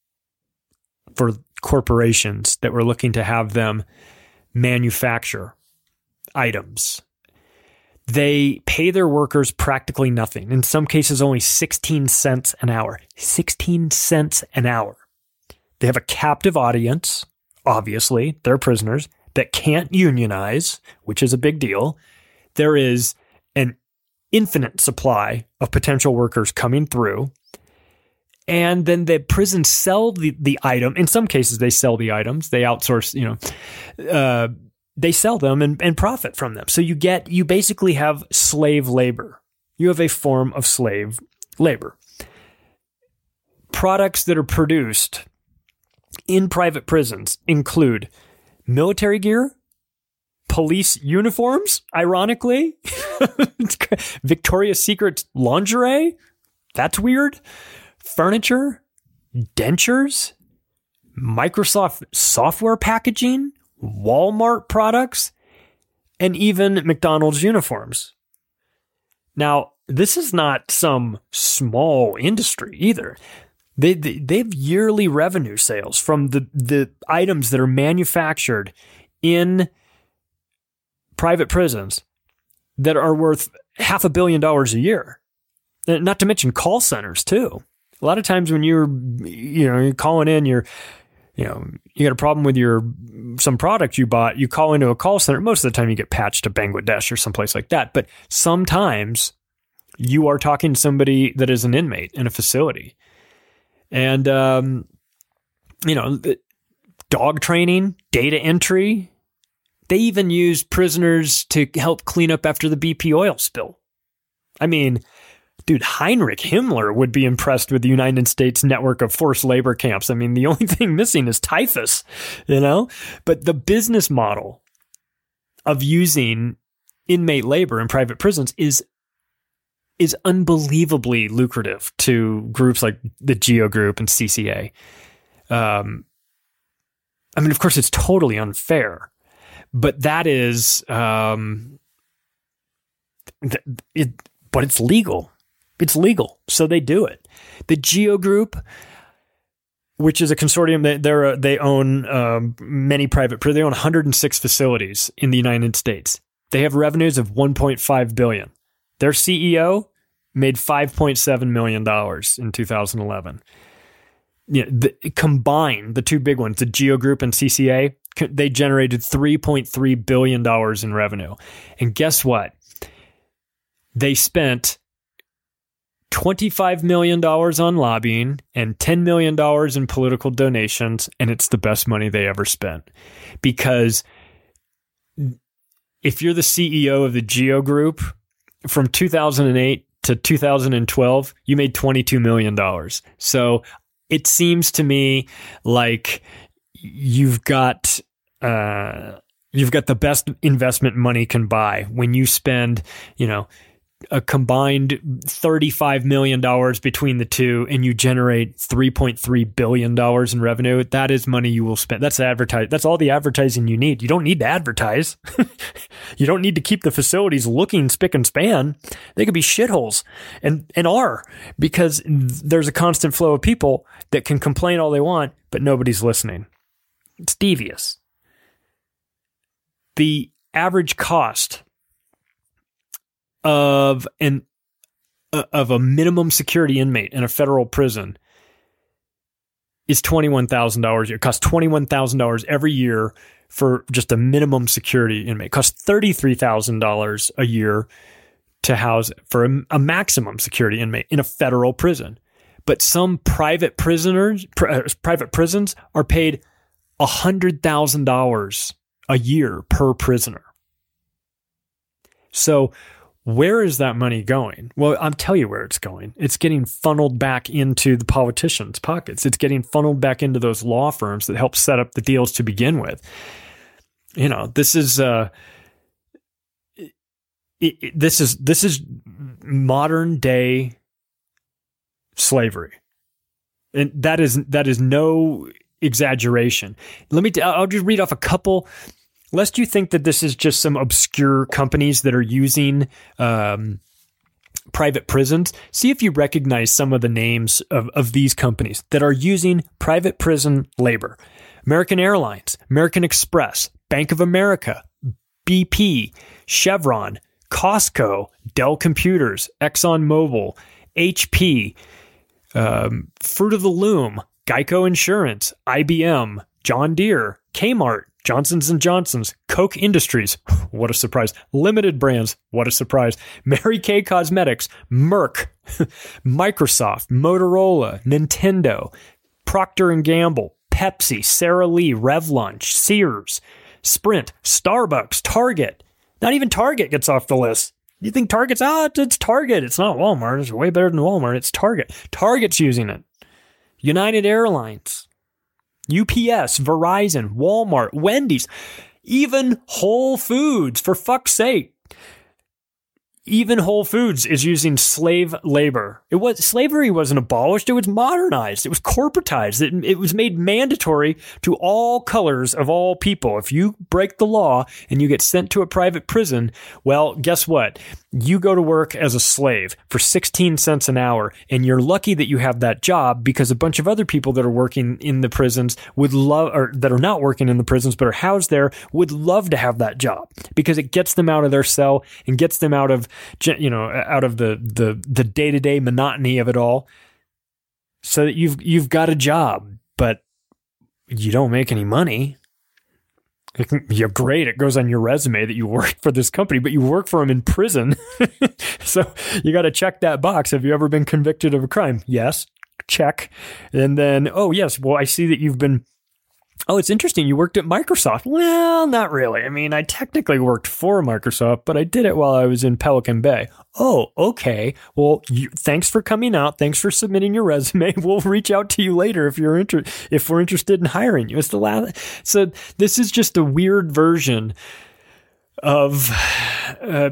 for corporations that were looking to have them manufacture items. They pay their workers practically nothing. In some cases, only 16 cents an hour. 16 cents an hour. They have a captive audience, obviously. They're prisoners that can't unionize, which is a big deal. There is an infinite supply of potential workers coming through. And then the prisons sell the item. In some cases, they sell the items. They outsource, they sell them and profit from them. So you basically have slave labor. You have a form of slave labor. Products that are produced in private prisons include military gear, police uniforms, ironically, Victoria's Secret lingerie. That's weird. Furniture, dentures, Microsoft software packaging, Walmart products, and even McDonald's uniforms. Now, this is not some small industry either. They have yearly revenue sales from the items that are manufactured in private prisons that are worth $500 million a year. Not to mention call centers too. A lot of times when you're calling in, you got a problem with some product you bought, you call into a call center. Most of the time you get patched to Bangladesh or someplace like that. But sometimes you are talking to somebody that is an inmate in a facility. And, dog training, data entry. They even use prisoners to help clean up after the BP oil spill. I mean, dude, Heinrich Himmler would be impressed with the United States network of forced labor camps. I mean, the only thing missing is typhus, But the business model of using inmate labor in private prisons is unbelievably lucrative to groups like the Geo Group and CCA. Of course, it's totally unfair, but that is, but it's legal. It's legal, so they do it. The Geo Group, which is a consortium, they own many private prisons. They own 106 facilities in the United States. They have revenues of $1.5 billion. Their CEO made $5.7 million in 2011. Combined, the two big ones, the Geo Group and CCA, they generated $3.3 billion in revenue. And guess what? They spent $25 million on lobbying and $10 million in political donations, and it's the best money they ever spent. Because if you're the CEO of the Geo Group, from 2008 to 2012, you made $22 million. So it seems to me like you've got the best investment money can buy when you spend, a combined $35 million between the two, and you generate $3.3 billion in revenue, that is money you will spend. That's That's all the advertising you need. You don't need to advertise. You don't need to keep the facilities looking spick and span. They could be shitholes and are, because there's a constant flow of people that can complain all they want, but nobody's listening. It's devious. The average cost of a minimum security inmate in a federal prison is $21,000. It costs $21,000 every year for just a minimum security inmate. It costs $33,000 a year to house for a maximum security inmate in a federal prison. But some private prisons are paid $100,000 a year per prisoner. So where is that money going? Well, I'll tell you where it's going. It's getting funneled back into the politicians' pockets. It's getting funneled back into those law firms that help set up the deals to begin with. This is this is modern day slavery, and that is no exaggeration. I'll just read off a couple. Lest you think that this is just some obscure companies that are using private prisons, see if you recognize some of the names of these companies that are using private prison labor. American Airlines, American Express, Bank of America, BP, Chevron, Costco, Dell Computers, ExxonMobil, HP, Fruit of the Loom, Geico Insurance, IBM, John Deere, Kmart, Johnson's & Johnson's, Coke Industries, what a surprise, Limited Brands, what a surprise, Mary Kay Cosmetics, Merck, Microsoft, Motorola, Nintendo, Procter & Gamble, Pepsi, Sara Lee, Revlunch, Sears, Sprint, Starbucks, Target. Not even Target gets off the list. You think Target's, it's Target. It's not Walmart. It's way better than Walmart. It's Target. Target's using it. United Airlines, UPS, Verizon, Walmart, Wendy's, even Whole Foods, for fuck's sake. Even Whole Foods is using slave labor. Slavery wasn't abolished. It was modernized. It was corporatized. It was made mandatory to all colors of all people. If you break the law and you get sent to a private prison, well, guess what? You go to work as a slave for 16 cents an hour, and you're lucky that you have that job, because a bunch of other people that are working in the prisons would love, or that are not working in the prisons but are housed there, would love to have that job, because it gets them out of their cell and gets them out of the day-to-day monotony of it all, so that you've got a job, but you don't make any money. You're great. It goes on your resume that you work for this company, but you work for them in prison. So you got to check that box. Have you ever been convicted of a crime? Yes. Check. And then, oh, yes. Well, I see that you've been. Oh, it's interesting. You worked at Microsoft. Well, not really. I mean, I technically worked for Microsoft, but I did it while I was in Pelican Bay. Oh, okay. Well, thanks for coming out. Thanks for submitting your resume. We'll reach out to you later if we're interested in hiring you. It's the last. So this is just a weird version of how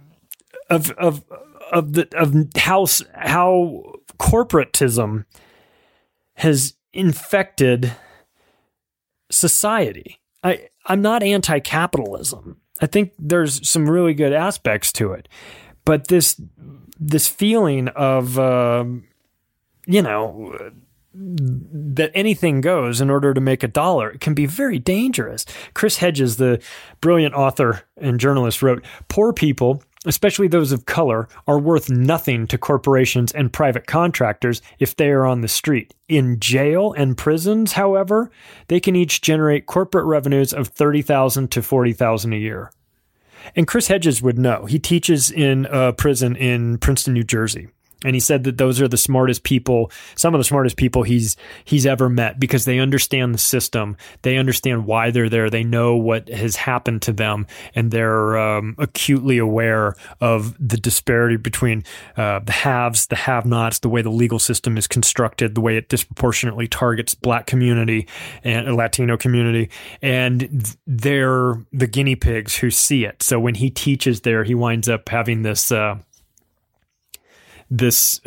corporatism has infected society. I'm not anti-capitalism. I think there's some really good aspects to it, but this feeling of that anything goes in order to make a dollar, it can be very dangerous. Chris Hedges, the brilliant author and journalist, wrote, "Poor people, especially those of color, are worth nothing to corporations and private contractors if they are on the street. In jail and prisons, however, they can each generate corporate revenues of $30,000 to $40,000 a year." And Chris Hedges would know. He teaches in a prison in Princeton, New Jersey. And he said that those are the smartest people, some of the smartest people he's ever met, because they understand the system. They understand why they're there. They know what has happened to them, and they're acutely aware of the disparity between the haves, the have-nots, the way the legal system is constructed, the way it disproportionately targets Black community and Latino community. And they're the guinea pigs who see it. So when he teaches there, he winds up having this this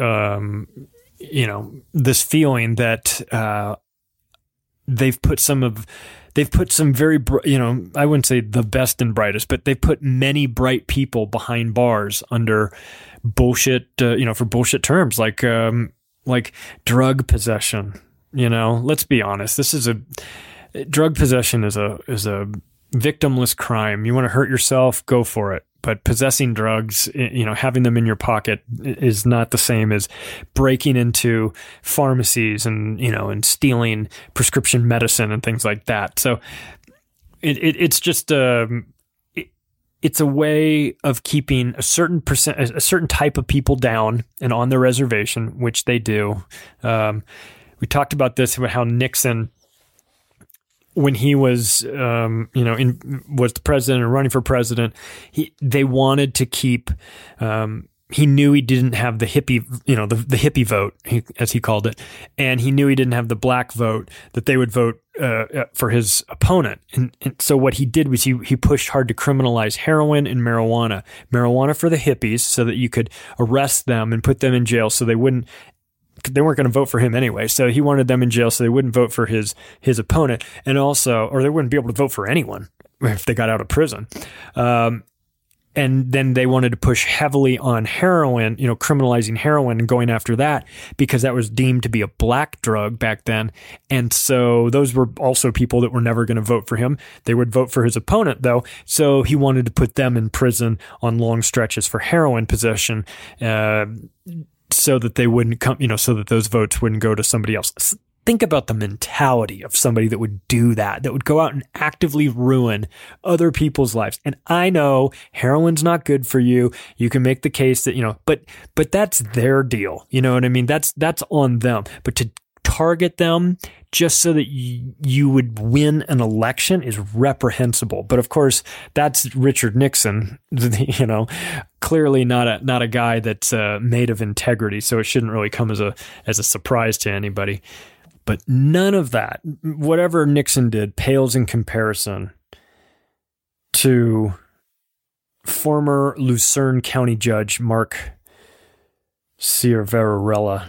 this feeling that they've put some very, I wouldn't say the best and brightest, but they've put many bright people behind bars under bullshit, for bullshit terms like drug possession. Let's be honest. Drug possession is a victimless crime. You want to hurt yourself, go for it. But possessing drugs, having them in your pocket is not the same as breaking into pharmacies and stealing prescription medicine and things like that. So it's just it's a way of keeping a certain type of people down and on the reservation, which they do. We talked about this, about how Nixon, when he was, was the president and running for president, they wanted to keep. He knew he didn't have the hippie, the hippie vote, as he called it, and he knew he didn't have the black vote that they would vote for his opponent. And so what he did was he pushed hard to criminalize heroin and marijuana. Marijuana for the hippies, so that you could arrest them and put them in jail, so they weren't going to vote for him anyway. So he wanted them in jail so they wouldn't vote for his opponent, and also, or they wouldn't be able to vote for anyone if they got out of prison. And then they wanted to push heavily on heroin, criminalizing heroin and going after that, because that was deemed to be a black drug back then. And so those were also people that were never going to vote for him. They would vote for his opponent, though. So he wanted to put them in prison on long stretches for heroin possession, so that they wouldn't come, so that those votes wouldn't go to somebody else. Think about the mentality of somebody that would do that would go out and actively ruin other people's lives. And I know heroin's not good for you. You can make the case that, but that's their deal. You know what I mean? That's on them. But to target them just so that you would win an election is reprehensible. But of course, that's Richard Nixon, clearly not a guy that's made of integrity. So it shouldn't really come as a surprise to anybody. But none of that, whatever Nixon did, pales in comparison to former Lucerne County Judge Mark Ciavarella.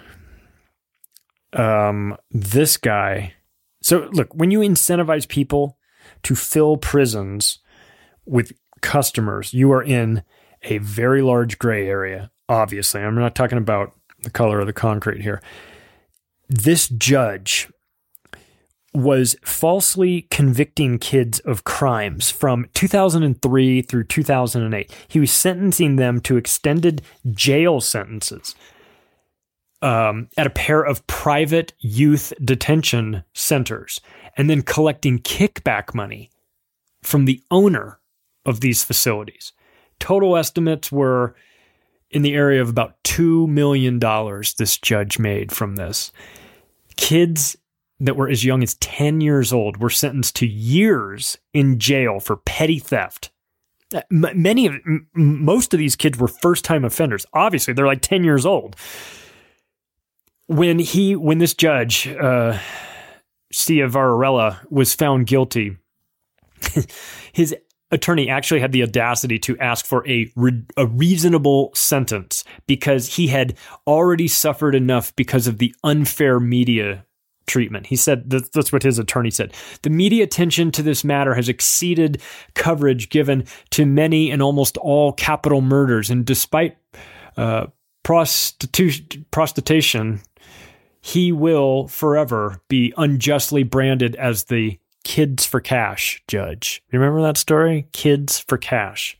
This guy. So look, when you incentivize people to fill prisons with customers, you are in a very large gray area. Obviously, I'm not talking about the color of the concrete here. This judge was falsely convicting kids of crimes from 2003 through 2008. He was sentencing them to extended jail sentences at a pair of private youth detention centers, and then collecting kickback money from the owner of these facilities. Total estimates were in the area of about $2 million this judge made from this. Kids that were as young as 10 years old were sentenced to years in jail for petty theft. Most of these kids were first-time offenders. Obviously, they're like 10 years old. When this judge, Ciavarella, was found guilty, his attorney actually had the audacity to ask for a reasonable sentence because he had already suffered enough because of the unfair media treatment. He said, that's what his attorney said. The media attention to this matter has exceeded coverage given to many and almost all capital murders. And despite prostitution, he will forever be unjustly branded as the Kids for Cash judge. You remember that story? Kids for Cash.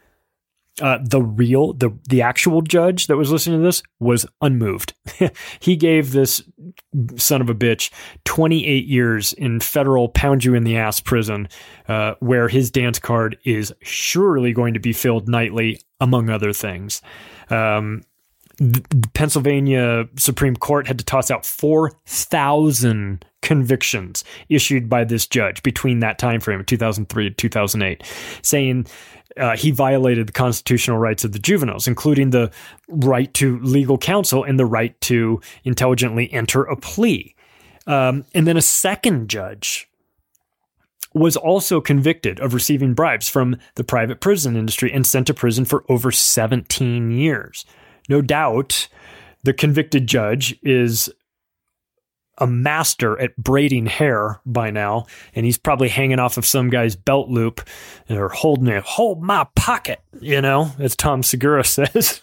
The actual judge that was listening to this was unmoved. He gave this son of a bitch 28 years in federal pound you in the ass prison, where his dance card is surely going to be filled nightly, among other things. The Pennsylvania Supreme Court had to toss out 4,000 convictions issued by this judge between that time frame of 2003 and 2008, saying he violated the constitutional rights of the juveniles, including the right to legal counsel and the right to intelligently enter a plea. And then a second judge was also convicted of receiving bribes from the private prison industry and sent to prison for over 17 years. no doubt the convicted judge is a master at braiding hair by now, and he's probably hanging off of some guy's belt loop or hold my pocket, as Tom Segura says.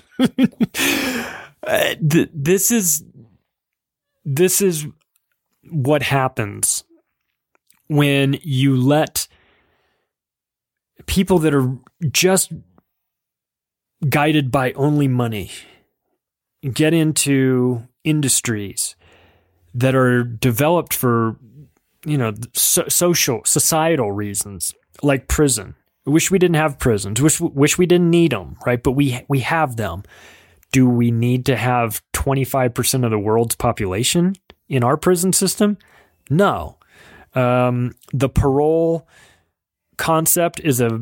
This is what happens when you let people that are just guided by only money get into industries that are developed for, societal reasons, like prison. I wish we didn't have prisons. Wish we didn't need them, right? But we have them. Do we need to have 25% of the world's population in our prison system? No. The parole concept is a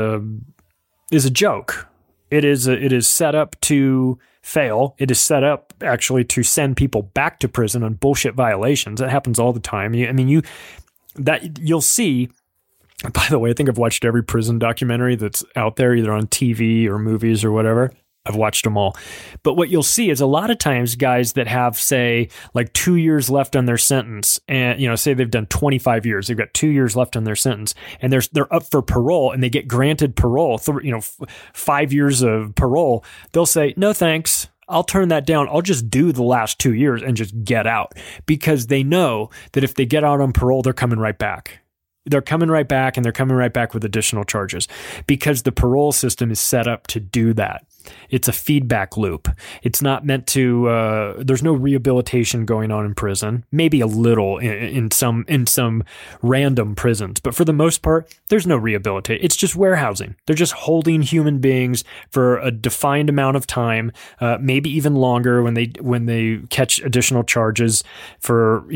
joke. It is set up to fail. It is set up actually to send people back to prison on bullshit violations. That happens all the time. You'll see. By the way, I think I've watched every prison documentary that's out there, either on TV or movies or whatever. I've watched them all. But what you'll see is a lot of times guys that have, say, like 2 years left on their sentence, and, say they've done 25 years, they've got 2 years left on their sentence, and they're up for parole, and they get granted parole, 5 years of parole. They'll say, no, thanks. I'll turn that down. I'll just do the last 2 years and just get out, because they know that if they get out on parole, they're coming right back. They're coming right back, and they're coming right back with additional charges, because the parole system is set up to do that. It's a feedback loop. It's not meant to, there's no rehabilitation going on in prison, maybe a little in some random prisons, but for the most part, there's no rehabilitation. It's just warehousing. They're just holding human beings for a defined amount of time, maybe even longer when they catch additional charges for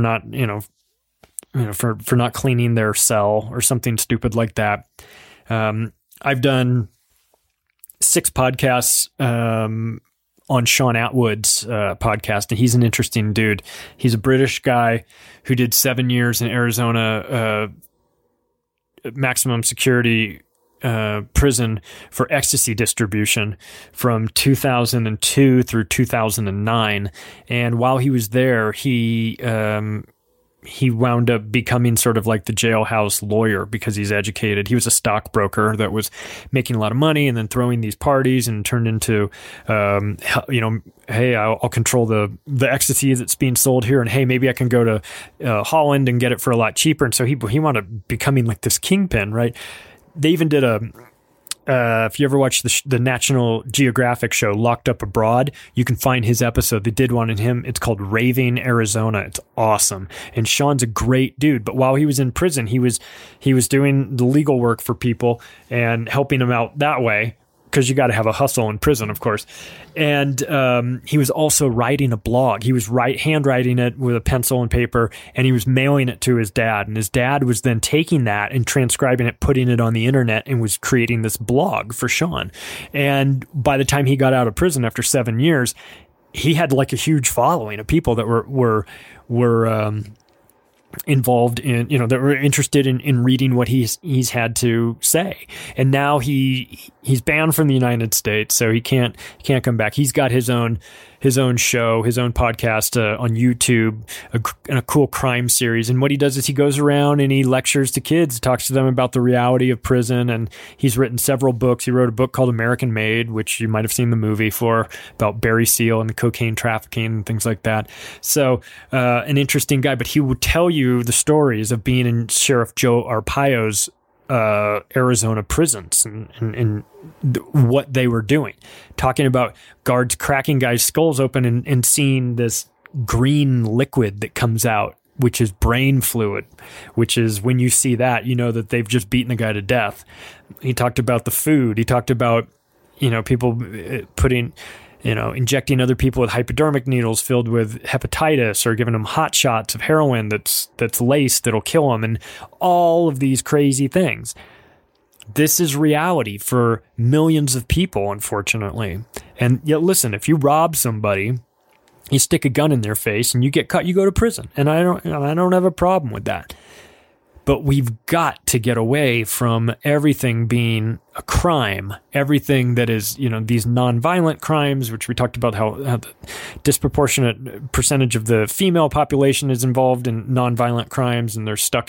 not cleaning their cell or something stupid like that. I've done 6 podcasts on Sean Atwood's podcast, and he's an interesting dude. He's a British guy who did 7 years in Arizona maximum security prison for ecstasy distribution from 2002 through 2009. And while he was there, he wound up becoming sort of like the jailhouse lawyer because he's educated. He was a stockbroker that was making a lot of money and then throwing these parties, and turned into, hey, I'll control the ecstasy that's being sold here. And hey, maybe I can go to Holland and get it for a lot cheaper. And so he wound up becoming like this kingpin, right? They even did if you ever watch the National Geographic show Locked Up Abroad, you can find his episode. They did one in him. It's called Raving Arizona. It's awesome. And Sean's a great dude. But while he was in prison, he was doing the legal work for people and helping them out that way, because you got to have a hustle in prison, of course. And he was also writing a blog. He was handwriting it with a pencil and paper, and he was mailing it to his dad. And his dad was then taking that and transcribing it, putting it on the internet, and was creating this blog for Sean. And by the time he got out of prison after 7 years, he had like a huge following of people that were involved in, that were interested in reading what he's had to say. And now he's banned from the United States, so he can't come back. He's got his own show, his own podcast on YouTube, a cool crime series. And what he does is he goes around and he lectures to kids, talks to them about the reality of prison. And he's written several books. He wrote a book called American Made, which you might have seen the movie for, about Barry Seal and the cocaine trafficking and things like that. So an interesting guy, but he would tell you the stories of being in Sheriff Joe Arpaio's Arizona prisons and what they were doing, talking about guards cracking guys' skulls open and seeing this green liquid that comes out, which is brain fluid, which is, when you see that, you know that they've just beaten the guy to death. He talked about the food. He talked about, people injecting other people with hypodermic needles filled with hepatitis, or giving them hot shots of heroin that's laced that'll kill them, and all of these crazy things. This is reality for millions of people, unfortunately. And yet, listen, if you rob somebody, you stick a gun in their face and you get caught, you go to prison. And I don't have a problem with that. But we've got to get away from everything being a crime, everything that is, these nonviolent crimes, which we talked about how the disproportionate percentage of the female population is involved in nonviolent crimes, and they're stuck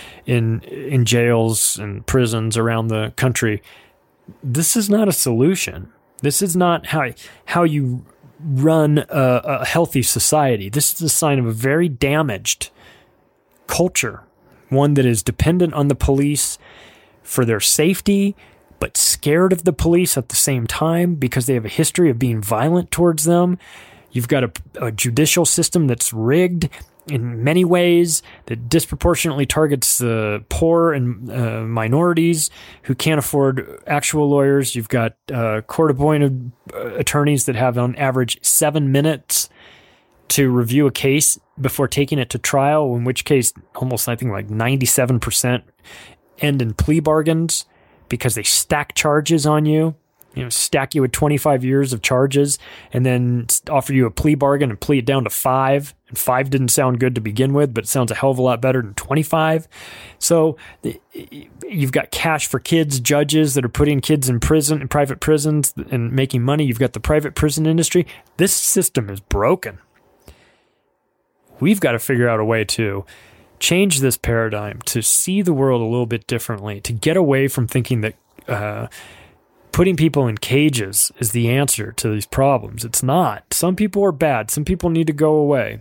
in jails and prisons around the country. This is not a solution. This is not how you run a healthy society. This is a sign of a very damaged culture. One that is dependent on the police for their safety, but scared of the police at the same time because they have a history of being violent towards them. You've got a judicial system that's rigged in many ways, that disproportionately targets the poor and minorities who can't afford actual lawyers. You've got court-appointed attorneys that have on average 7 minutes to review a case before taking it to trial, in which case almost, I think, like 97% end in plea bargains because they stack charges on you, stack you with 25 years of charges and then offer you a plea bargain and plea it down to 5. And 5 didn't sound good to begin with, but it sounds a hell of a lot better than 25. So you've got cash for kids judges that are putting kids in prison, in private prisons, and making money. You've got the private prison industry. This system is broken. We've got to figure out a way to change this paradigm, to see the world a little bit differently, to get away from thinking that putting people in cages is the answer to these problems. It's not. Some people are bad. Some people need to go away.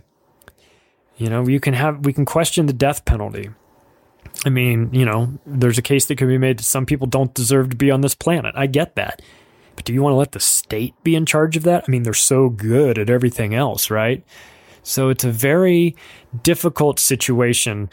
We can question the death penalty. I mean, there's a case that could be made that some people don't deserve to be on this planet. I get that. But do you want to let the state be in charge of that? I mean, they're so good at everything else, right? So it's a very difficult situation,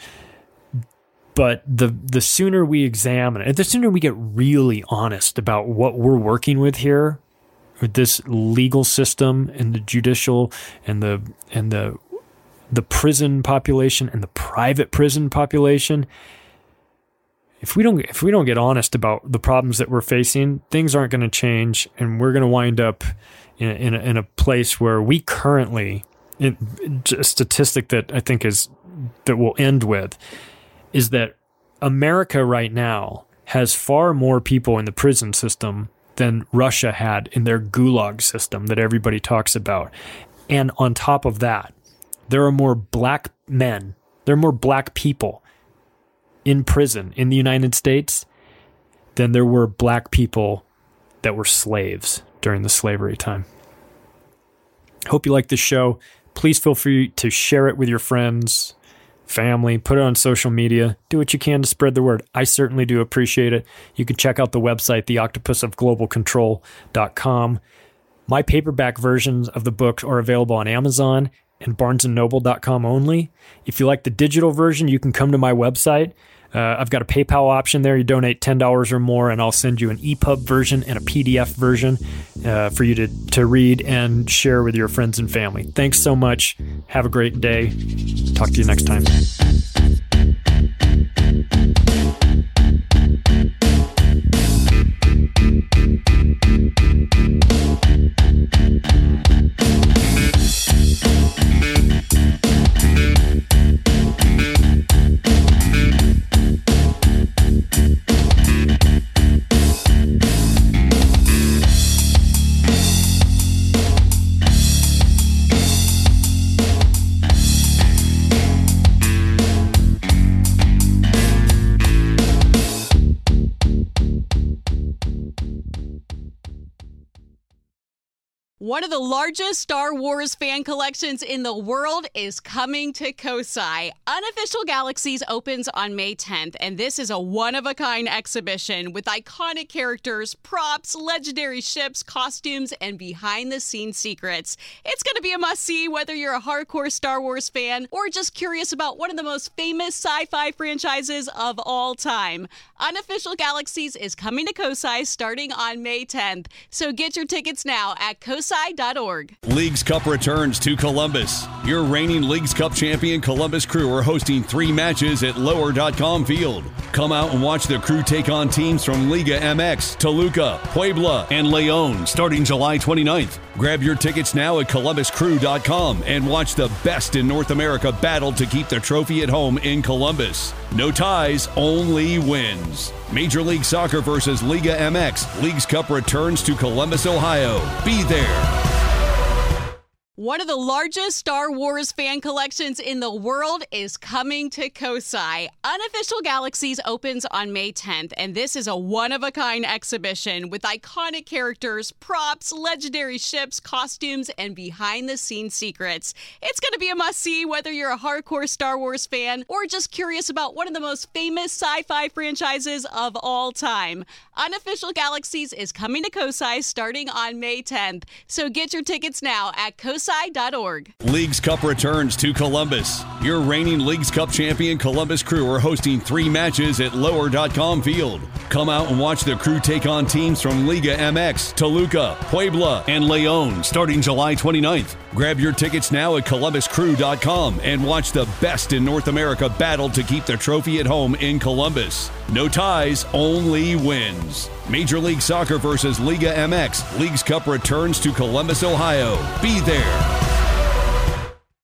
but the sooner we examine it, the sooner we get really honest about what we're working with here, with this legal system and the judicial and the prison population and the private prison population, if we don't get honest about the problems that we're facing, things aren't going to change, and we're going to wind up in a place where we currently. A statistic that I think that we'll end with is that America right now has far more people in the prison system than Russia had in their gulag system that everybody talks about. And on top of that, there are more black men, there are more black people in prison in the United States than there were black people that were slaves during the slavery time. Hope you like this show. Please feel free to share it with your friends, family, put it on social media. Do what you can to spread the word. I certainly do appreciate it. You can check out the website, theoctopusofglobalcontrol.com. My paperback versions of the book are available on Amazon and barnesandnoble.com only. If you like the digital version, you can come to my website. I've got a PayPal option there. You donate $10 or more, and I'll send you an EPUB version and a PDF version for you to read and share with your friends and family. Thanks so much. Have a great day. Talk to you next time. One of the largest Star Wars fan collections in the world is coming to Kosai. Unofficial Galaxies opens on May 10th, and this is a one-of-a-kind exhibition with iconic characters, props, legendary ships, costumes, and behind-the-scenes secrets. It's going to be a must-see whether you're a hardcore Star Wars fan or just curious about one of the most famous sci-fi franchises of all time. Unofficial Galaxies is coming to Kosai starting on May 10th, so get your tickets now at Kosai COSI.org. Leagues Cup returns to Columbus. Your reigning Leagues Cup champion Columbus Crew are hosting 3 matches at Lower.com Field. Come out and watch the Crew take on teams from Liga MX, Toluca, Puebla, and León starting July 29th. Grab your tickets now at ColumbusCrew.com and watch the best in North America battle to keep the trophy at home in Columbus. No ties, only wins. Major League Soccer versus Liga MX. Leagues Cup returns to Columbus, Ohio. Be there. One of the largest Star Wars fan collections in the world is coming to COSI. Unofficial Galaxies opens on May 10th, and this is a one-of-a-kind exhibition with iconic characters, props, legendary ships, costumes, and behind-the-scenes secrets. It's going to be a must-see whether you're a hardcore Star Wars fan or just curious about one of the most famous sci-fi franchises of all time. Unofficial Galaxies is coming to COSI starting on May 10th, so get your tickets now at COSI.org. Leagues Cup returns to Columbus. Your reigning Leagues Cup champion Columbus Crew are hosting 3 matches at Lower.com Field. Come out and watch the Crew take on teams from Liga MX, Toluca, Puebla, and León starting July 29th. Grab your tickets now at ColumbusCrew.com and watch the best in North America battle to keep the trophy at home in Columbus. No ties, only wins. Major League Soccer versus Liga MX. Leagues Cup returns to Columbus, Ohio. Be there.